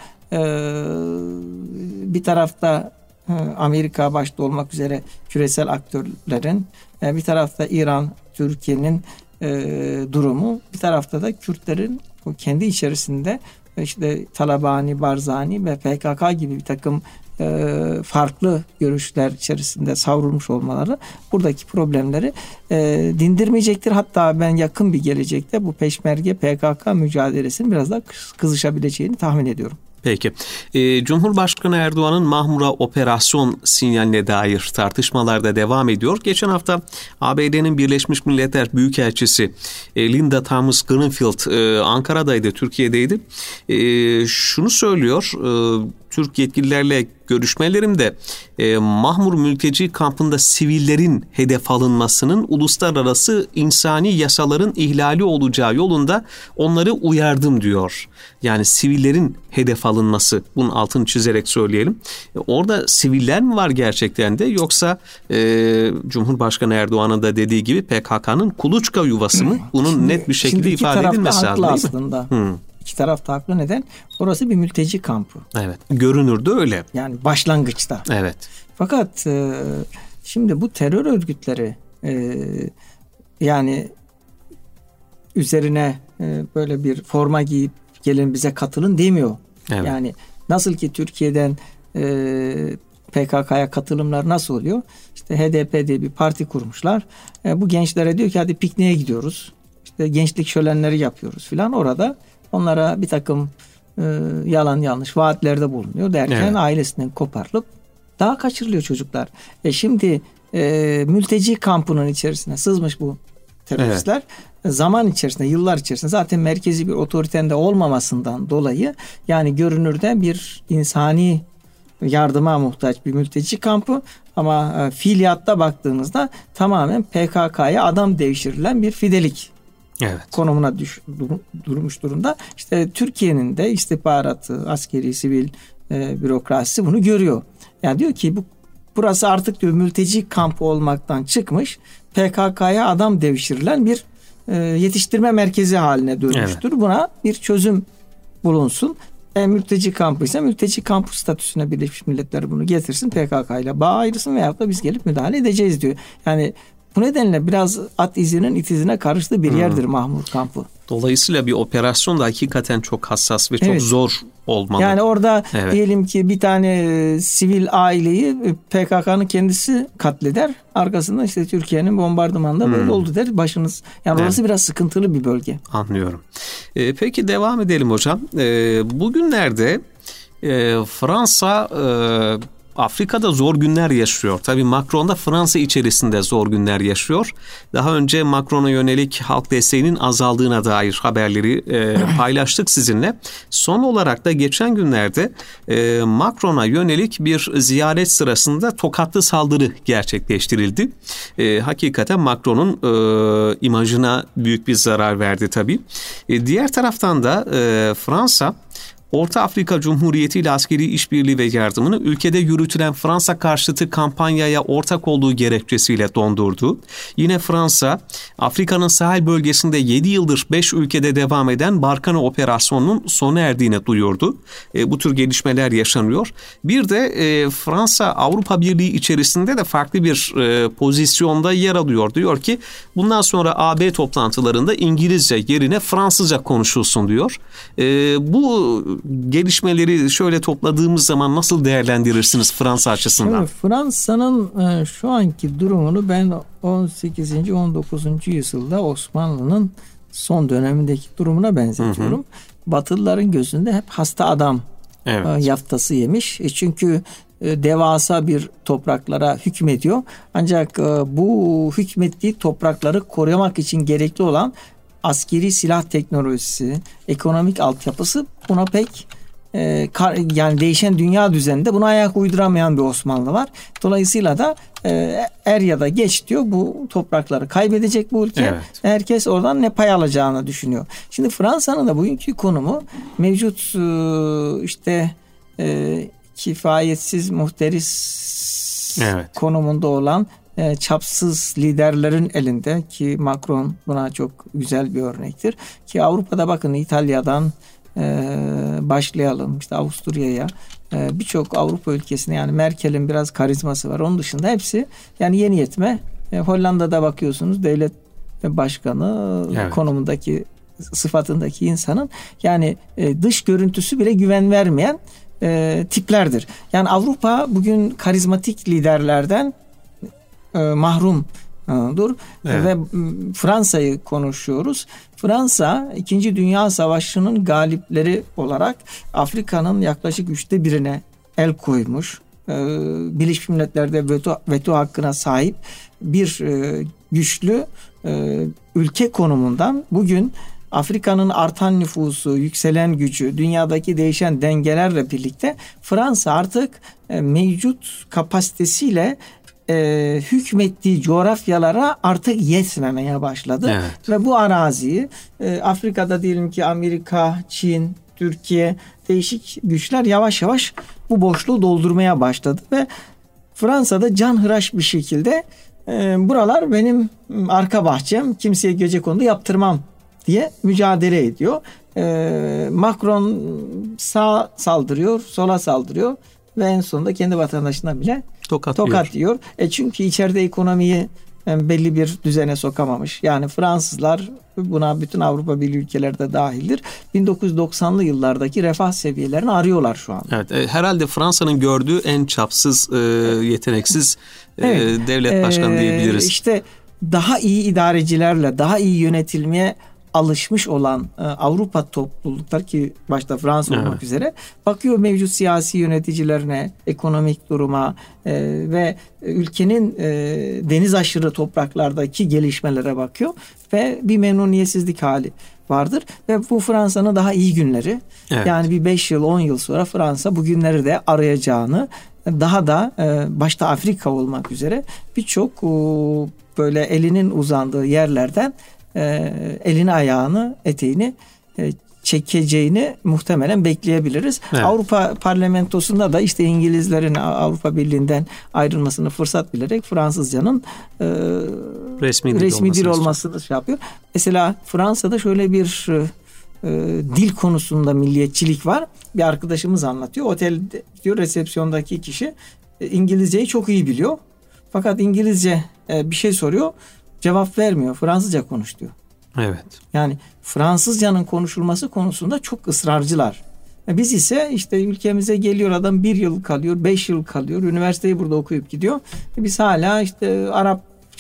bir tarafta Amerika başta olmak üzere küresel aktörlerin, bir tarafta İran, Türkiye'nin durumu, bir tarafta da Kürtlerin kendi içerisinde işte Talabani, Barzani ve PKK gibi bir takım farklı görüşler içerisinde savrulmuş olmaları buradaki problemleri dindirmeyecektir. Hatta ben yakın bir gelecekte bu Peşmerge PKK mücadelesinin biraz daha kızışabileceğini tahmin ediyorum. Peki. Cumhurbaşkanı Erdoğan'ın Mahmur'a operasyon sinyaline dair tartışmalar da devam ediyor. Geçen hafta ABD'nin Birleşmiş Milletler Büyükelçisi Linda Thomas-Greenfield Ankara'daydı, Türkiye'deydi. Şunu söylüyor, Türk yetkililerle görüşmelerimde Mahmur mülteci kampında sivillerin hedef alınmasının uluslararası insani yasaların ihlali olacağı yolunda onları uyardım diyor. Yani sivillerin hedef alınması, bunun altını çizerek söyleyelim. Orada siviller mi var gerçekten de, yoksa Cumhurbaşkanı Erdoğan'ın da dediği gibi PKK'nın kuluçka yuvası mı? Bunun net bir şekilde ifade edilmesi lazım. Aslında. İki taraf da haklı. Neden? Orası bir mülteci kampı. Evet. Görünürde öyle. Yani başlangıçta. Evet. Fakat şimdi bu terör örgütleri yani üzerine böyle bir forma giyip gelin bize katılın demiyor. Evet. Yani nasıl ki Türkiye'den PKK'ya katılımlar nasıl oluyor? İşte HDP diye bir parti kurmuşlar. Bu gençlere diyor ki hadi pikniğe gidiyoruz. İşte gençlik şölenleri yapıyoruz filan. Orada onlara bir takım yalan yanlış vaatlerde bulunuyor derken evet. Ailesinden koparılıp daha kaçırılıyor çocuklar. Şimdi mülteci kampının içerisine sızmış bu teröristler. Evet. Zaman içerisinde, yıllar içerisinde zaten merkezi bir otoritenin de olmamasından dolayı yani görünürde bir insani yardıma muhtaç bir mülteci kampı ama fiiliyatta baktığımızda tamamen PKK'ya adam devşirilen bir fidelik evet. konumuna durmuş durumda. İşte Türkiye'nin de istihbaratı, askeri, sivil bürokrasisi bunu görüyor. Yani diyor ki burası artık diyor mülteci kampı olmaktan çıkmış, PKK'ya adam devşirilen bir yetiştirme merkezi haline dönmüştür. Evet. Buna bir çözüm bulunsun. Mülteci kampıysa mülteci kampı statüsüne Birleşmiş Milletler bunu getirsin, PKK ile bağ ayrılsın veyahut da biz gelip müdahale edeceğiz diyor. Yani bu nedenle biraz at izinin it izine karıştığı bir yerdir Mahmur kampı. Dolayısıyla bir operasyon da hakikaten çok hassas ve çok evet. zor olmalı. Yani orada evet. diyelim ki bir tane sivil aileyi PKK'nın kendisi katleder. Arkasından işte Türkiye'nin bombardımanında böyle oldu der. Başınız yani orası evet. biraz sıkıntılı bir bölge. Anlıyorum. Peki devam edelim hocam. Bugünlerde Fransa Afrika'da zor günler yaşıyor. Tabii Macron da Fransa içerisinde zor günler yaşıyor. Daha önce Macron'a yönelik halk desteğinin azaldığına dair haberleri paylaştık sizinle. Son olarak da geçen günlerde Macron'a yönelik bir ziyaret sırasında tokatlı saldırı gerçekleştirildi. Hakikaten Macron'un imajına büyük bir zarar verdi tabii. Diğer taraftan da Fransa, Orta Afrika Cumhuriyeti ile askeri işbirliği ve yardımını ülkede yürütülen Fransa karşıtı kampanyaya ortak olduğu gerekçesiyle dondurdu. Yine Fransa, Afrika'nın sahil bölgesinde 7 yıldır 5 ülkede devam eden Barkhane operasyonunun sona erdiğini duyurdu. Bu tür gelişmeler yaşanıyor. Bir de Fransa Avrupa Birliği içerisinde de farklı bir pozisyonda yer alıyor. Diyor ki bundan sonra AB toplantılarında İngilizce yerine Fransızca konuşulsun diyor. Bu gelişmeleri şöyle topladığımız zaman nasıl değerlendirirsiniz Fransa açısından? Evet, Fransa'nın şu anki durumunu ben 18. 19. yüzyılda Osmanlı'nın son dönemindeki durumuna benzetiyorum. Hı hı. Batılıların gözünde hep hasta adam yaftası yemiş. Çünkü devasa bir topraklara hükmediyor. Ancak bu hükmettiği toprakları korumak için gerekli olan askeri silah teknolojisi, ekonomik altyapısı buna pek yani değişen dünya düzeninde buna ayak uyduramayan bir Osmanlı var. Dolayısıyla da er ya da geç diyor bu toprakları kaybedecek bu ülke. Evet. Herkes oradan ne pay alacağını düşünüyor. Şimdi Fransa'nın da bugünkü konumu mevcut kifayetsiz, muhteris konumunda olan çapsız liderlerin elinde ki Macron buna çok güzel bir örnektir. Ki Avrupa'da bakın İtalya'dan başlayalım Avusturya'ya birçok Avrupa ülkesine yani Merkel'in biraz karizması var. Onun dışında hepsi yani yeni yetme. Hollanda'da bakıyorsunuz devlet başkanı konumundaki sıfatındaki insanın yani dış görüntüsü bile güven vermeyen tiplerdir. Yani Avrupa bugün karizmatik liderlerden mahrumdur ve Fransa'yı konuşuyoruz. Fransa 2. Dünya Savaşı'nın galipleri olarak Afrika'nın yaklaşık 1/3'ine el koymuş. Birleşmiş Milletler'de veto hakkına sahip bir güçlü ülke konumundan bugün Afrika'nın artan nüfusu, yükselen gücü, dünyadaki değişen dengelerle birlikte Fransa artık mevcut kapasitesiyle hükmettiği coğrafyalara artık yetmemeye başladı. Evet. Ve bu araziyi Afrika'da diyelim ki Amerika, Çin, Türkiye değişik güçler yavaş yavaş bu boşluğu doldurmaya başladı ve Fransa'da canhıraş bir şekilde buralar benim arka bahçem, kimseye gecekondu yaptırmam diye mücadele ediyor. Macron sağa saldırıyor, sola saldırıyor ve en sonunda kendi vatandaşına bile tokat diyor. Çünkü içeride ekonomiyi belli bir düzene sokamamış. Yani Fransızlar buna bütün Avrupa Birliği ülkeleri de dahildir. 1990'lı yıllardaki refah seviyelerini arıyorlar şu an. Evet, herhalde Fransa'nın gördüğü en çapsız, yeteneksiz devlet başkanı diyebiliriz. İşte daha iyi idarecilerle, daha iyi yönetilmeye alışmış olan Avrupa topluluklar ki başta Fransa olmak üzere bakıyor mevcut siyasi yöneticilerine, ekonomik duruma ve ülkenin deniz aşırı topraklardaki gelişmelere bakıyor ve bir memnuniyetsizlik hali vardır ve bu Fransa'nın daha iyi günleri. Evet. Yani bir 5 yıl 10 yıl sonra Fransa bu günleri de arayacağını daha da başta Afrika olmak üzere birçok böyle elinin uzandığı yerlerden elini ayağını eteğini çekeceğini muhtemelen bekleyebiliriz. Evet. Avrupa Parlamentosu'nda da işte İngilizlerin Avrupa Birliği'nden ayrılmasını fırsat bilerek Fransızcanın resmi dil olmasını yapıyor. Mesela Fransa'da şöyle bir dil konusunda milliyetçilik var. Bir arkadaşımız anlatıyor. Otelde diyor resepsiyondaki kişi İngilizceyi çok iyi biliyor. Fakat İngilizce bir şey soruyor. Cevap vermiyor. Fransızca konuş diyor. Evet. Yani Fransızcanın konuşulması konusunda çok ısrarcılar. Biz ise işte ülkemize geliyor adam 1 yıl kalıyor, 5 yıl kalıyor. Üniversiteyi burada okuyup gidiyor. Biz hala işte Arapça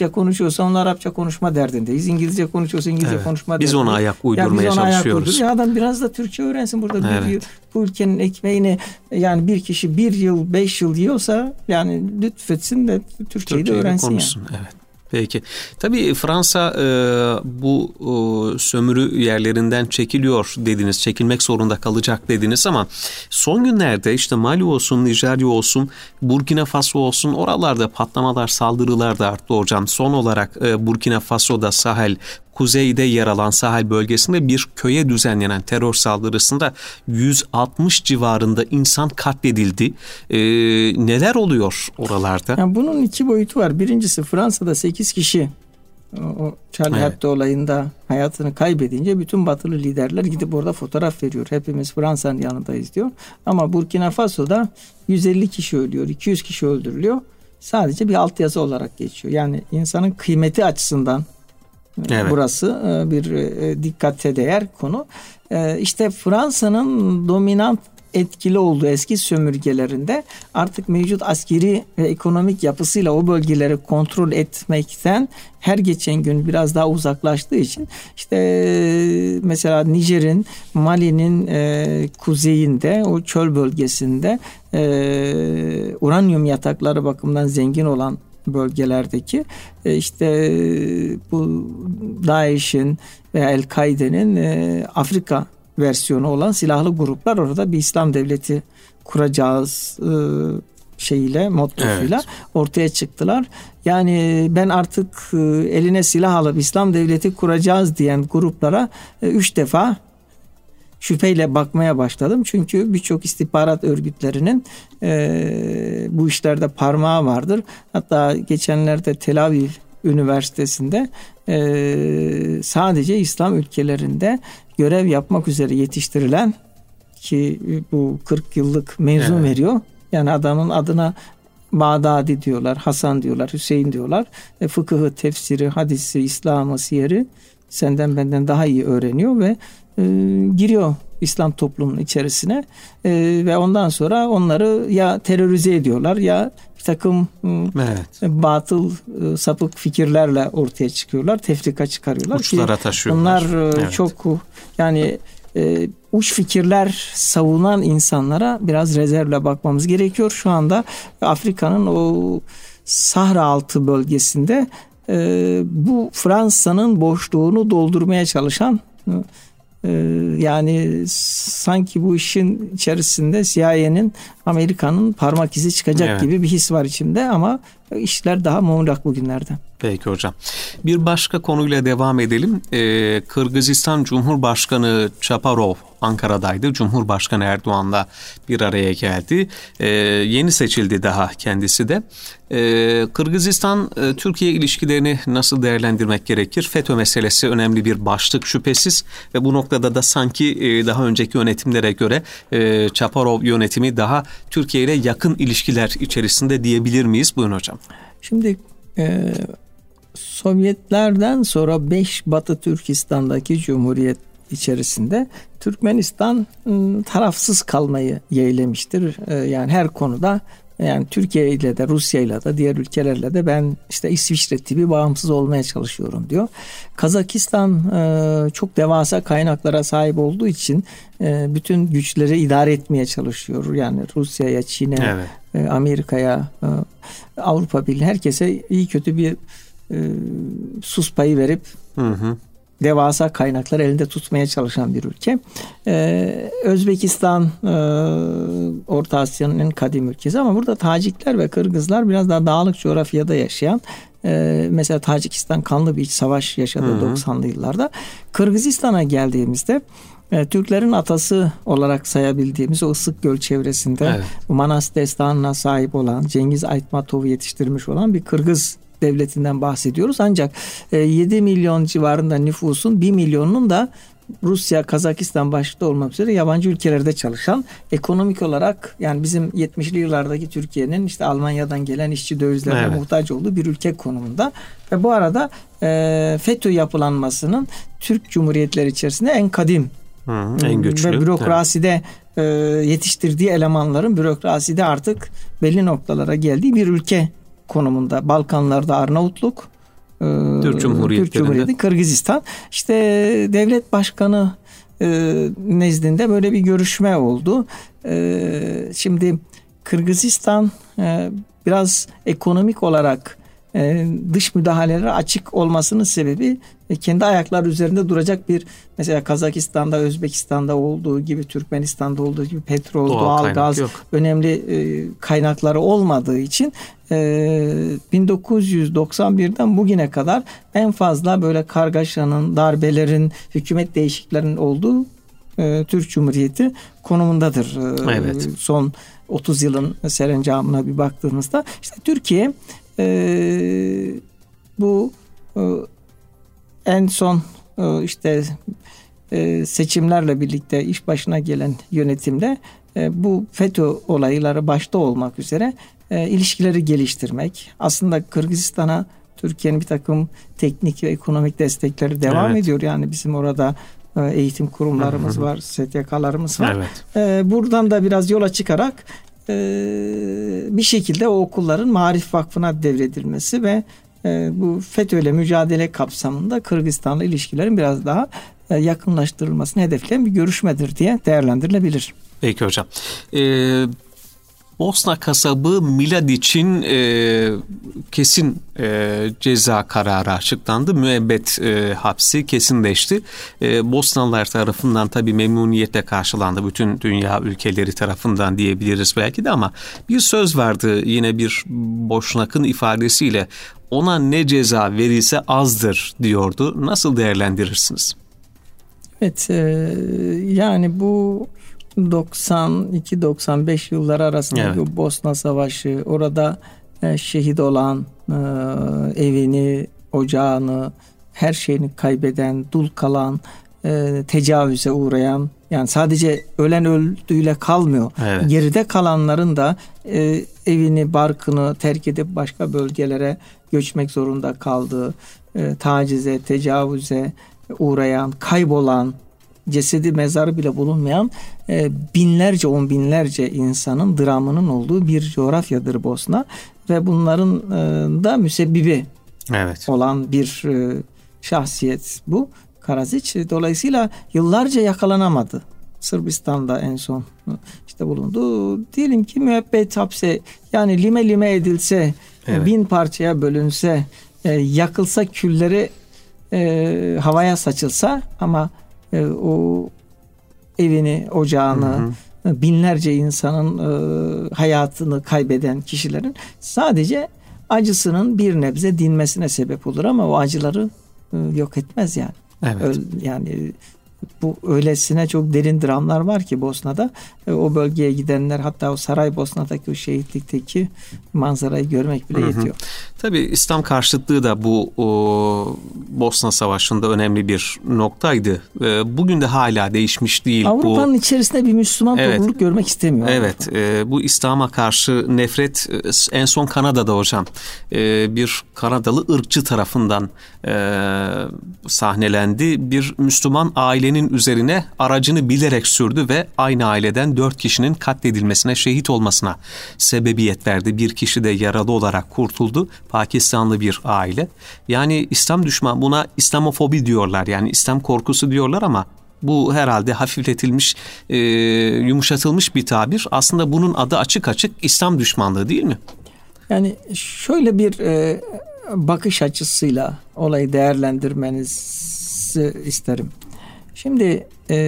Türkçe konuşuyorsa onlar Arapça konuşma derdindeyiz. İngilizce konuşuyorsa İngilizce konuşma derdindeyiz. Biz ona ayak uydurmaya çalışıyoruz. Ya adam biraz da Türkçe öğrensin burada. Bu ülkenin ekmeğini yani bir kişi 1 yıl 5 yıl yiyorsa yani lütfetsin de Türkçeyi de öğrensin. Konuşsun. Yani. Evet. Peki. Tabii Fransa bu sömürü yerlerinden çekiliyor dediniz, çekilmek zorunda kalacak dediniz ama son günlerde işte Mali olsun, Nijerya olsun, Burkina Faso olsun oralarda patlamalar, saldırılar da arttı hocam. Son olarak Burkina Faso'da Sahel, kuzeyde yer alan Sahel bölgesinde bir köye düzenlenen terör saldırısında 160 civarında insan katledildi. Neler oluyor oralarda? Yani bunun 2 boyutu var. Birincisi Fransa'da 8 kişi o Charlie Hebdo olayında hayatını kaybedince bütün batılı liderler gidip orada fotoğraf veriyor. Hepimiz Fransa'nın yanındayız diyor. Ama Burkina Faso'da 150 kişi ölüyor, 200 kişi öldürülüyor. Sadece bir altyazı olarak geçiyor. Yani insanın kıymeti açısından burası bir dikkate değer konu. İşte Fransa'nın dominant etkili olduğu eski sömürgelerinde artık mevcut askeri ve ekonomik yapısıyla o bölgeleri kontrol etmekten her geçen gün biraz daha uzaklaştığı için işte mesela Nijer'in, Mali'nin kuzeyinde o çöl bölgesinde uranyum yatakları bakımından zengin olan bölgelerdeki işte bu DAEŞ'in veya El-Kaide'nin Afrika versiyonu olan silahlı gruplar orada bir İslam devleti kuracağız mottosuyla ortaya çıktılar. Yani ben artık eline silah alıp İslam devleti kuracağız diyen gruplara 3 defa şüpheyle bakmaya başladım. Çünkü birçok istihbarat örgütlerinin bu işlerde parmağı vardır. Hatta geçenlerde Tel Aviv Üniversitesi'nde sadece İslam ülkelerinde görev yapmak üzere yetiştirilen ki bu 40 yıllık mezun veriyor. Yani adamın adına Bağdadi diyorlar, Hasan diyorlar, Hüseyin diyorlar. Fıkıhı, tefsiri, hadisi, İslam'ı, siyeri senden benden daha iyi öğreniyor ve giriyor İslam toplumunun içerisine ve ondan sonra onları ya terörize ediyorlar ya bir takım batıl sapık fikirlerle ortaya çıkıyorlar. Tefrika çıkarıyorlar. Uçlara taşıyorlar. Bunlar çok yani uç fikirler savunan insanlara biraz rezervle bakmamız gerekiyor. Şu anda Afrika'nın o Sahra altı bölgesinde bu Fransa'nın boşluğunu doldurmaya çalışan yani sanki bu işin içerisinde CIA'nin Amerika'nın parmak izi çıkacak gibi bir his var içimde ama işler daha muğlak bugünlerde. Peki hocam. Bir başka konuyla devam edelim. Kırgızistan Cumhurbaşkanı Çaparov Ankara'daydı. Cumhurbaşkanı Erdoğan'la bir araya geldi. Yeni seçildi daha kendisi de. Kırgızistan-Türkiye ilişkilerini nasıl değerlendirmek gerekir? FETÖ meselesi önemli bir başlık şüphesiz ve bu noktada da sanki daha önceki yönetimlere göre Çaparov yönetimi daha Türkiye ile yakın ilişkiler içerisinde diyebilir miyiz? Buyurun hocam. Şimdi Sovyetlerden sonra 5 Batı Türkistan'daki cumhuriyet içerisinde Türkmenistan tarafsız kalmayı yeğlemiştir. Yani her konuda yani Türkiye ile de Rusya ile de diğer ülkelerle de ben işte İsviçre tipi bağımsız olmaya çalışıyorum diyor. Kazakistan çok devasa kaynaklara sahip olduğu için bütün güçleri idare etmeye çalışıyor. Yani Rusya'ya, Çin'e, Amerika'ya, Avrupa Birliği herkese iyi kötü bir sus payı verip devasa kaynakları elinde tutmaya çalışan bir ülke. Özbekistan Orta Asya'nın en kadim ülkesi ama burada Tacikler ve Kırgızlar biraz daha dağlık coğrafyada yaşayan mesela Tacikistan kanlı bir iç savaş yaşadı 90'lı yıllarda. Kırgızistan'a geldiğimizde Türklerin atası olarak sayabildiğimiz o Isık Göl çevresinde Manas destanına sahip olan Cengiz Aytmatov'u yetiştirmiş olan bir Kırgız devletinden bahsediyoruz. Ancak 7 milyon civarında nüfusun 1 milyonunun da Rusya, Kazakistan başta olmak üzere yabancı ülkelerde çalışan, ekonomik olarak yani bizim 70'li yıllardaki Türkiye'nin işte Almanya'dan gelen işçi dövizlerine muhtaç olduğu bir ülke konumunda. Ve bu arada FETÖ yapılanmasının Türk Cumhuriyetleri içerisinde en kadim en güçlü ve bürokraside yetiştirdiği elemanların bürokraside artık belli noktalara geldiği bir ülke konumunda. Balkanlarda Arnavutluk, Türk Cumhuriyeti Kırgızistan. İşte devlet başkanı nezdinde böyle bir görüşme oldu. Şimdi Kırgızistan biraz ekonomik olarak dış müdahalelere açık olmasının sebebi kendi ayakları üzerinde duracak bir, mesela Kazakistan'da, Özbekistan'da olduğu gibi, Türkmenistan'da olduğu gibi petrol, doğal gaz önemli kaynakları olmadığı için 1991'den bugüne kadar en fazla böyle kargaşanın, darbelerin, hükümet değişikliklerinin olduğu Türk Cumhuriyeti konumundadır. Evet. Son 30 yılın serencamına bir baktığımızda işte Türkiye bu en son işte seçimlerle birlikte iş başına gelen yönetimde bu FETÖ olayları başta olmak üzere ilişkileri geliştirmek. Aslında Kırgızistan'a Türkiye'nin bir takım teknik ve ekonomik destekleri devam ediyor. Yani bizim orada eğitim kurumlarımız var, STK'larımız var. Buradan da biraz yola çıkarak bir şekilde o okulların Maarif Vakfı'na devredilmesi ve bu FETÖ'yle mücadele kapsamında Kırgızistan'la ilişkilerin biraz daha yakınlaştırılmasını hedefleyen bir görüşmedir diye değerlendirilebilir. Peki hocam. Bosna kasabı Miladić'in kesin ceza kararı açıklandı. Müebbet hapsi kesinleşti. Bosnalılar tarafından tabii memnuniyetle karşılandı. Bütün dünya ülkeleri tarafından diyebiliriz belki de, ama bir söz vardı yine bir Boşnak'ın ifadesiyle, ona ne ceza verilse azdır diyordu. Nasıl değerlendirirsiniz? Evet, yani bu 92-95 yılları arasında Bosna Savaşı, orada şehit olan, evini, ocağını, her şeyini kaybeden, dul kalan, tecavüze uğrayan, yani sadece ölen öldüğüyle kalmıyor. Geride kalanların da evini, barkını terk edip başka bölgelere göçmek zorunda kaldığı, tacize, tecavüze uğrayan, kaybolan, cesedi, mezarı bile bulunmayan binlerce, on binlerce insanın dramının olduğu bir coğrafyadır Bosna ve bunların da müsebbibi olan bir şahsiyet bu Karadziç. Dolayısıyla yıllarca yakalanamadı. Sırbistan'da en son işte bulundu. Diyelim ki müebbet hapse, yani lime lime edilse, 1000 parçaya bölünse, yakılsa, külleri havaya saçılsa, ama o evini, ocağını, binlerce insanın hayatını kaybeden kişilerin sadece acısının bir nebze dinmesine sebep olur, ama o acıları yok etmez yani. Yani bu öylesine çok derin dramlar var ki Bosna'da, o bölgeye gidenler, hatta o Saraybosna'daki o şehitlikteki manzarayı görmek bile yetiyor. Tabii İslam karşıtlığı da bu Bosna Savaşı'nda önemli bir noktaydı. Bugün de hala değişmiş değil. Avrupa'nın içerisinde bir Müslüman topluluk görmek istemiyor. Bu İslam'a karşı nefret en son Kanada'da hocam. Bir Kanadalı ırkçı tarafından sahnelendi. Bir Müslüman ailenin üzerine aracını bilerek sürdü ve aynı aileden 4 kişinin katledilmesine, şehit olmasına sebebiyet verdi. Bir kişi de yaralı olarak kurtuldu. Pakistanlı bir aile. Yani İslam düşman, buna İslamofobi diyorlar. Yani İslam korkusu diyorlar, ama bu herhalde hafifletilmiş, yumuşatılmış bir tabir. Aslında bunun adı açık açık İslam düşmanlığı, değil mi? Yani şöyle bir bakış açısıyla olayı değerlendirmenizi isterim. Şimdi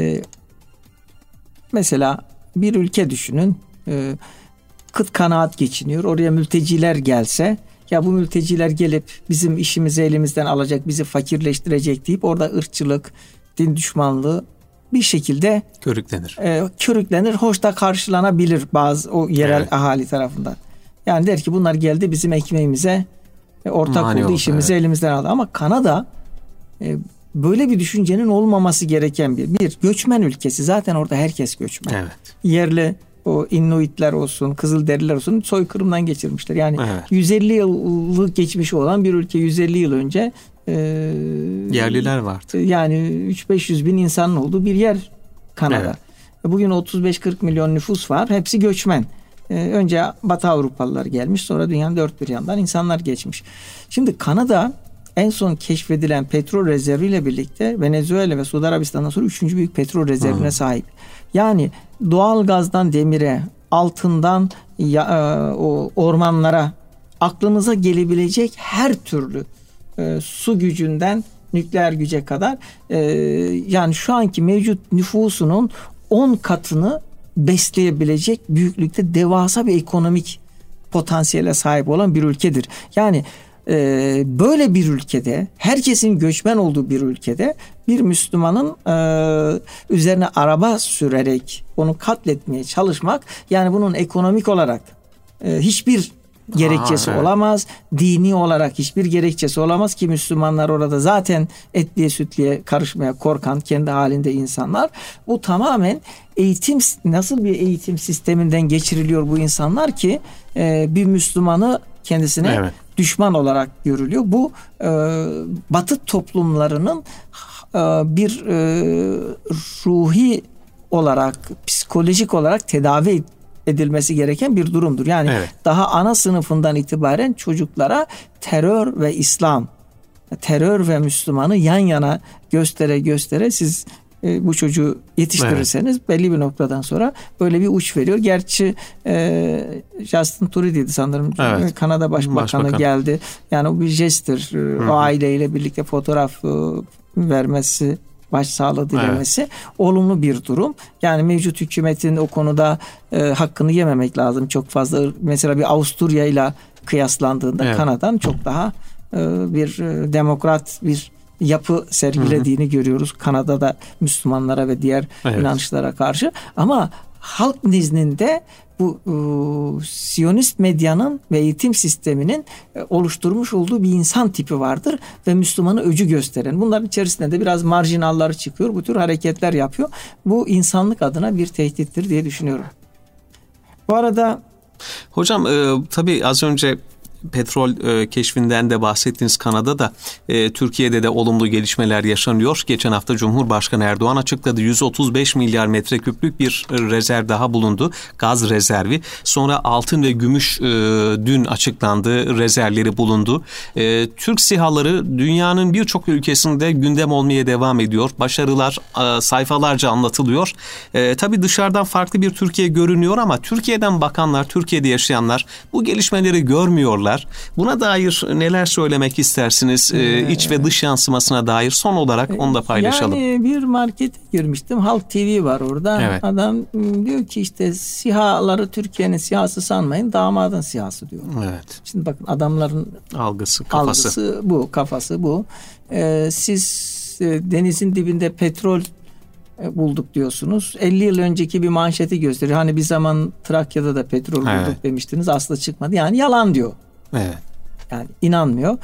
mesela bir ülke düşünün, kıt kanaat geçiniyor. Oraya mülteciler gelse, ya bu mülteciler gelip bizim işimizi elimizden alacak, bizi fakirleştirecek deyip orada ırkçılık, din düşmanlığı bir şekilde körüklenir. Hoş da karşılanabilir bazı o yerel ahali tarafından. Yani der ki bunlar geldi bizim ekmeğimize ortak oldu, işimizi elimizden aldı. Ama Kanada böyle bir düşüncenin olmaması gereken bir göçmen ülkesi. Zaten orada herkes göçmen. Yerli o Inuitler olsun, Kızılderililer olsun soykırımdan geçirmişler. Yani 150 yıllık geçmişi olan bir ülke, 150 yıl önce yerliler vardı. Yani 300-500 bin insanın olduğu bir yer Kanada. Bugün 35-40 milyon nüfus var. Hepsi göçmen. Önce Batı Avrupalılar gelmiş, sonra dünyanın dört bir yandan insanlar geçmiş. Şimdi Kanada en son keşfedilen petrol rezerviyle birlikte Venezuela ve Suudi Arabistan'dan sonra 3. büyük petrol rezervine sahip. Yani doğal gazdan demire, altından o ormanlara, aklınıza gelebilecek her türlü su gücünden nükleer güce kadar yani şu anki mevcut nüfusunun 10 katını besleyebilecek büyüklükte devasa bir ekonomik potansiyele sahip olan bir ülkedir. Yani böyle bir ülkede, herkesin göçmen olduğu bir ülkede bir Müslümanın üzerine araba sürerek onu katletmeye çalışmak, yani bunun ekonomik olarak hiçbir gerekçesi olamaz. Dini olarak hiçbir gerekçesi olamaz ki Müslümanlar orada zaten etliye sütliye karışmaya korkan, kendi halinde insanlar. Bu tamamen eğitim, nasıl bir eğitim sisteminden geçiriliyor bu insanlar ki bir Müslümanı kendisine düşman olarak görülüyor. Bu Batı toplumlarının bir ruhi olarak, psikolojik olarak tedavi edilmesi gereken bir durumdur. Yani daha ana sınıfından itibaren çocuklara terör ve İslam, terör ve Müslümanı yan yana göstere siz bu çocuğu yetiştirirseniz belli bir noktadan sonra böyle bir uç veriyor. Gerçi Justin Trudeau'ydi sanırım. Kanada Başbakanı geldi. Yani o bir jesttir. O aileyle birlikte fotoğraf vermesi, başsağlığı dilemesi olumlu bir durum. Yani mevcut hükümetin o konuda hakkını yememek lazım. Çok fazla, mesela bir Avusturya ile kıyaslandığında Kanada'nın çok daha bir demokrat bir yapı sergilediğini görüyoruz. Kanada'da Müslümanlara ve diğer inançlara karşı. Ama halk nezdinde bu Siyonist medyanın ve eğitim sisteminin oluşturmuş olduğu bir insan tipi vardır ve Müslümanı öcü gösteren. Bunların içerisinde de biraz marjinalları çıkıyor. Bu tür hareketler yapıyor. Bu insanlık adına bir tehdittir diye düşünüyorum. Bu arada hocam tabii az önce petrol keşfinden de bahsettiğiniz Kanada'da Türkiye'de de olumlu gelişmeler yaşanıyor. Geçen hafta Cumhurbaşkanı Erdoğan açıkladı. 135 milyar metreküplük bir rezerv daha bulundu. Gaz rezervi. Sonra altın ve gümüş dün açıklandı. Rezervleri bulundu. Türk SİHA'ları dünyanın birçok ülkesinde gündem olmaya devam ediyor. Başarılar sayfalarca anlatılıyor. Tabii dışarıdan farklı bir Türkiye görünüyor ama Türkiye'den bakanlar, Türkiye'de yaşayanlar bu gelişmeleri görmüyorlar. Buna dair neler söylemek istersiniz? İç ve dış yansımasına dair son olarak onu da paylaşalım. Yani bir markete girmiştim. Halk TV var orada. Adam diyor ki işte SİHA'ları Türkiye'nin SİHA'sı sanmayın. Damadın SİHA'sı diyor. Evet. Şimdi bakın adamların algısı, kafası bu. Siz denizin dibinde petrol bulduk diyorsunuz. 50 yıl önceki bir manşeti gösteriyor. Hani bir zaman Trakya'da da petrol bulduk demiştiniz. Aslı çıkmadı. Yani yalan diyor. Evet. Yani inanmıyor.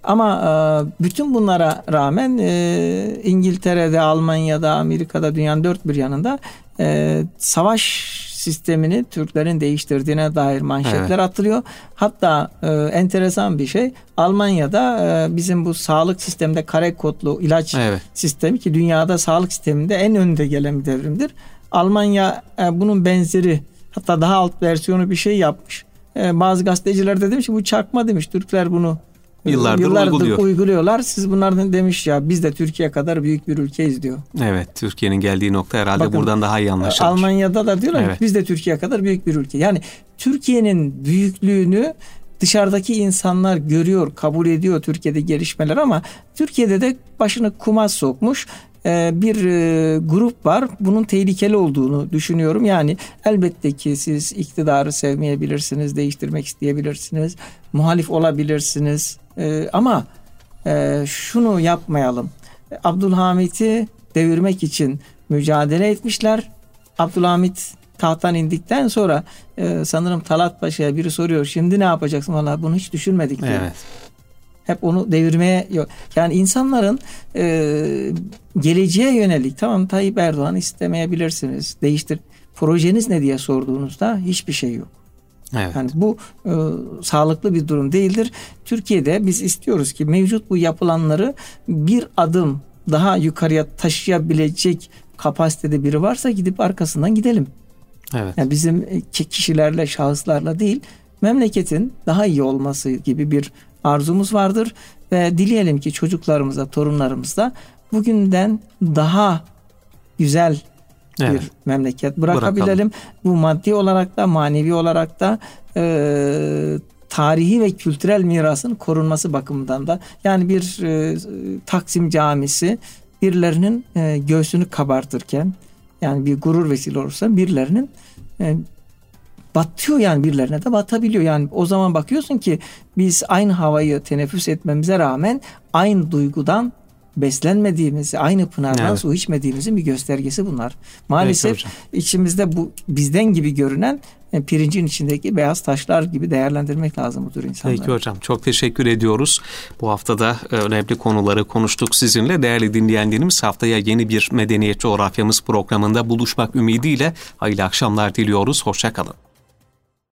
Ama bütün bunlara rağmen İngiltere'de, Almanya'da, Amerika'da, dünyanın dört bir yanında savaş sistemini Türklerin değiştirdiğine dair manşetler atılıyor. Hatta enteresan bir şey, Almanya'da bizim bu sağlık sisteminde kare kodlu ilaç sistemi, ki dünyada sağlık sisteminde en önde gelen bir devrimdir. Almanya bunun benzeri, hatta daha alt versiyonu bir şey yapmış. Bazı gazeteciler de demiş ki bu çakma demiş. Türkler bunu yıllardır uyguluyorlar. Siz bunlardan demiş ya biz de Türkiye kadar büyük bir ülkeyiz diyor. Evet, Türkiye'nin geldiği nokta herhalde bakın, buradan daha iyi anlaşılır. Almanya'da da diyorlar ki biz de Türkiye kadar büyük bir ülke. Yani Türkiye'nin büyüklüğünü dışarıdaki insanlar görüyor, kabul ediyor Türkiye'de gelişmeler, ama Türkiye'de de başını kuma sokmuş bir grup var. Bunun tehlikeli olduğunu düşünüyorum. Yani elbette ki siz iktidarı sevmeyebilirsiniz, değiştirmek isteyebilirsiniz, muhalif olabilirsiniz. Ama şunu yapmayalım. Abdülhamit'i devirmek için mücadele etmişler. Abdülhamit tahttan indikten sonra sanırım Talat Paşa'ya biri soruyor, şimdi ne yapacaksın? Vallahi bunu hiç düşünmedik diyor. Evet. Hep onu devirmeye, yani insanların geleceğe yönelik, tamam Tayyip Erdoğan istemeyebilirsiniz, değiştir, projeniz ne diye sorduğunuzda hiçbir şey yok. Evet. Yani bu sağlıklı bir durum değildir. Türkiye'de biz istiyoruz ki mevcut bu yapılanları bir adım daha yukarıya taşıyabilecek kapasitede biri varsa gidip arkasından gidelim. Evet. Yani bizim kişilerle, şahıslarla değil, memleketin daha iyi olması gibi bir arzumuz vardır ve dileyelim ki çocuklarımıza, torunlarımıza bugünden daha güzel bir memleket bırakabilelim. Bu maddi olarak da manevi olarak da tarihi ve kültürel mirasın korunması bakımından da, yani bir Taksim Camisi birilerinin göğsünü kabartırken, yani bir gurur vesile olursa birilerinin batıyor, yani birilerine de batabiliyor. Yani o zaman bakıyorsun ki biz aynı havayı teneffüs etmemize rağmen aynı duygudan beslenmediğimizi, aynı pınardan su içmediğimizin bir göstergesi bunlar. Maalesef içimizde bu bizden gibi görünen pirincin içindeki beyaz taşlar gibi değerlendirmek lazım bu tür insanları. Peki hocam, çok teşekkür ediyoruz. Bu haftada önemli konuları konuştuk sizinle. Değerli dinleyenlerimiz, haftaya yeni bir Medeniyet Coğrafyamız programında buluşmak ümidiyle hayırlı akşamlar diliyoruz. Hoşça kalın.